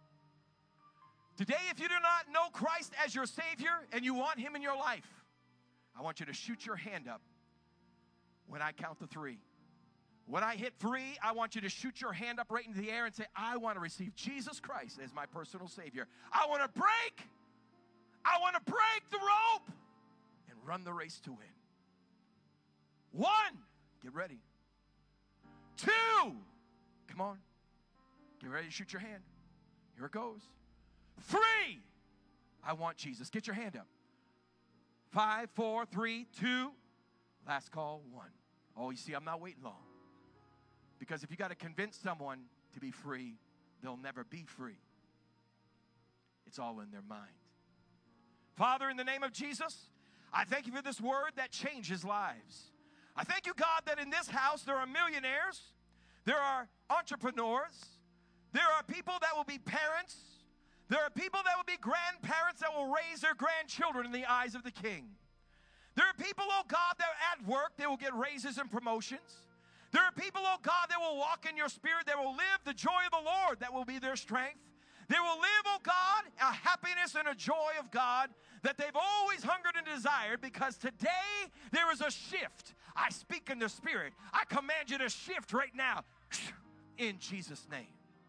Today, if you do not know Christ as your Savior and you want him in your life, I want you to shoot your hand up when I count to 3. When I hit 3, I want you to shoot your hand up right into the air and say, I want to receive Jesus Christ as my personal Savior. I want to break the rope and run the race to win. 1, get ready. 2, come on. Get ready to shoot your hand. Here it goes. 3, I want Jesus. Get your hand up. 5, 4, 3, 2, last call, 1. Oh, you see, I'm not waiting long. Because if you got to convince someone to be free, they'll never be free. It's all in their mind. Father, in the name of Jesus, I thank you for this word that changes lives. I thank you, God, that in this house there are millionaires, there are entrepreneurs, there are people that will be parents, there are people that will be grandparents that will raise their grandchildren in the eyes of the King. There are people, oh God, that are at work, they will get raises and promotions. There are people, oh God, that will walk in your spirit, that will live the joy of the Lord, that will be their strength. They will live, oh God, a happiness and a joy of God that they've always hungered and desired, because today there is a shift. I speak in the spirit. I command you to shift right now in Jesus' name.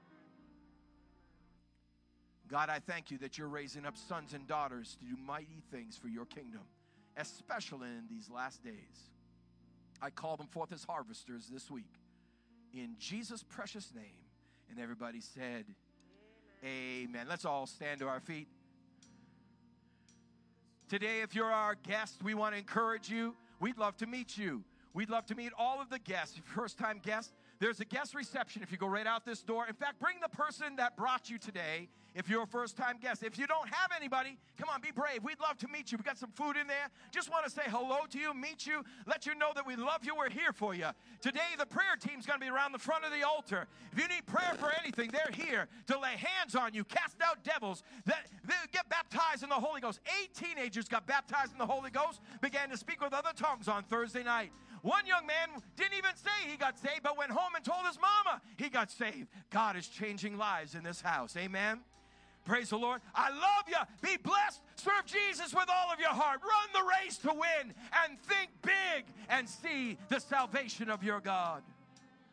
God, I thank you that you're raising up sons and daughters to do mighty things for your kingdom, especially in these last days. I call them forth as harvesters this week. In Jesus' precious name. And everybody said, amen. Let's all stand to our feet. Today, if you're our guest, we want to encourage you. We'd love to meet you. We'd love to meet all of the guests. First-time guests, there's a guest reception if you go right out this door. In fact, bring the person that brought you today if you're a first-time guest. If you don't have anybody, come on, be brave. We'd love to meet you. We've got some food in there. Just want to say hello to you, meet you, let you know that we love you. We're here for you. Today, the prayer team's going to be around the front of the altar. If you need prayer for anything, they're here to lay hands on you, cast out devils, that get baptized in the Holy Ghost. 8 teenagers got baptized in the Holy Ghost, began to speak with other tongues on Thursday night. One young man didn't even say he got saved, but went home and told his mama he got saved. God is changing lives in this house. Amen. Praise the Lord. I love you. Be blessed. Serve Jesus with all of your heart. Run the race to win and think big and see the salvation of your God.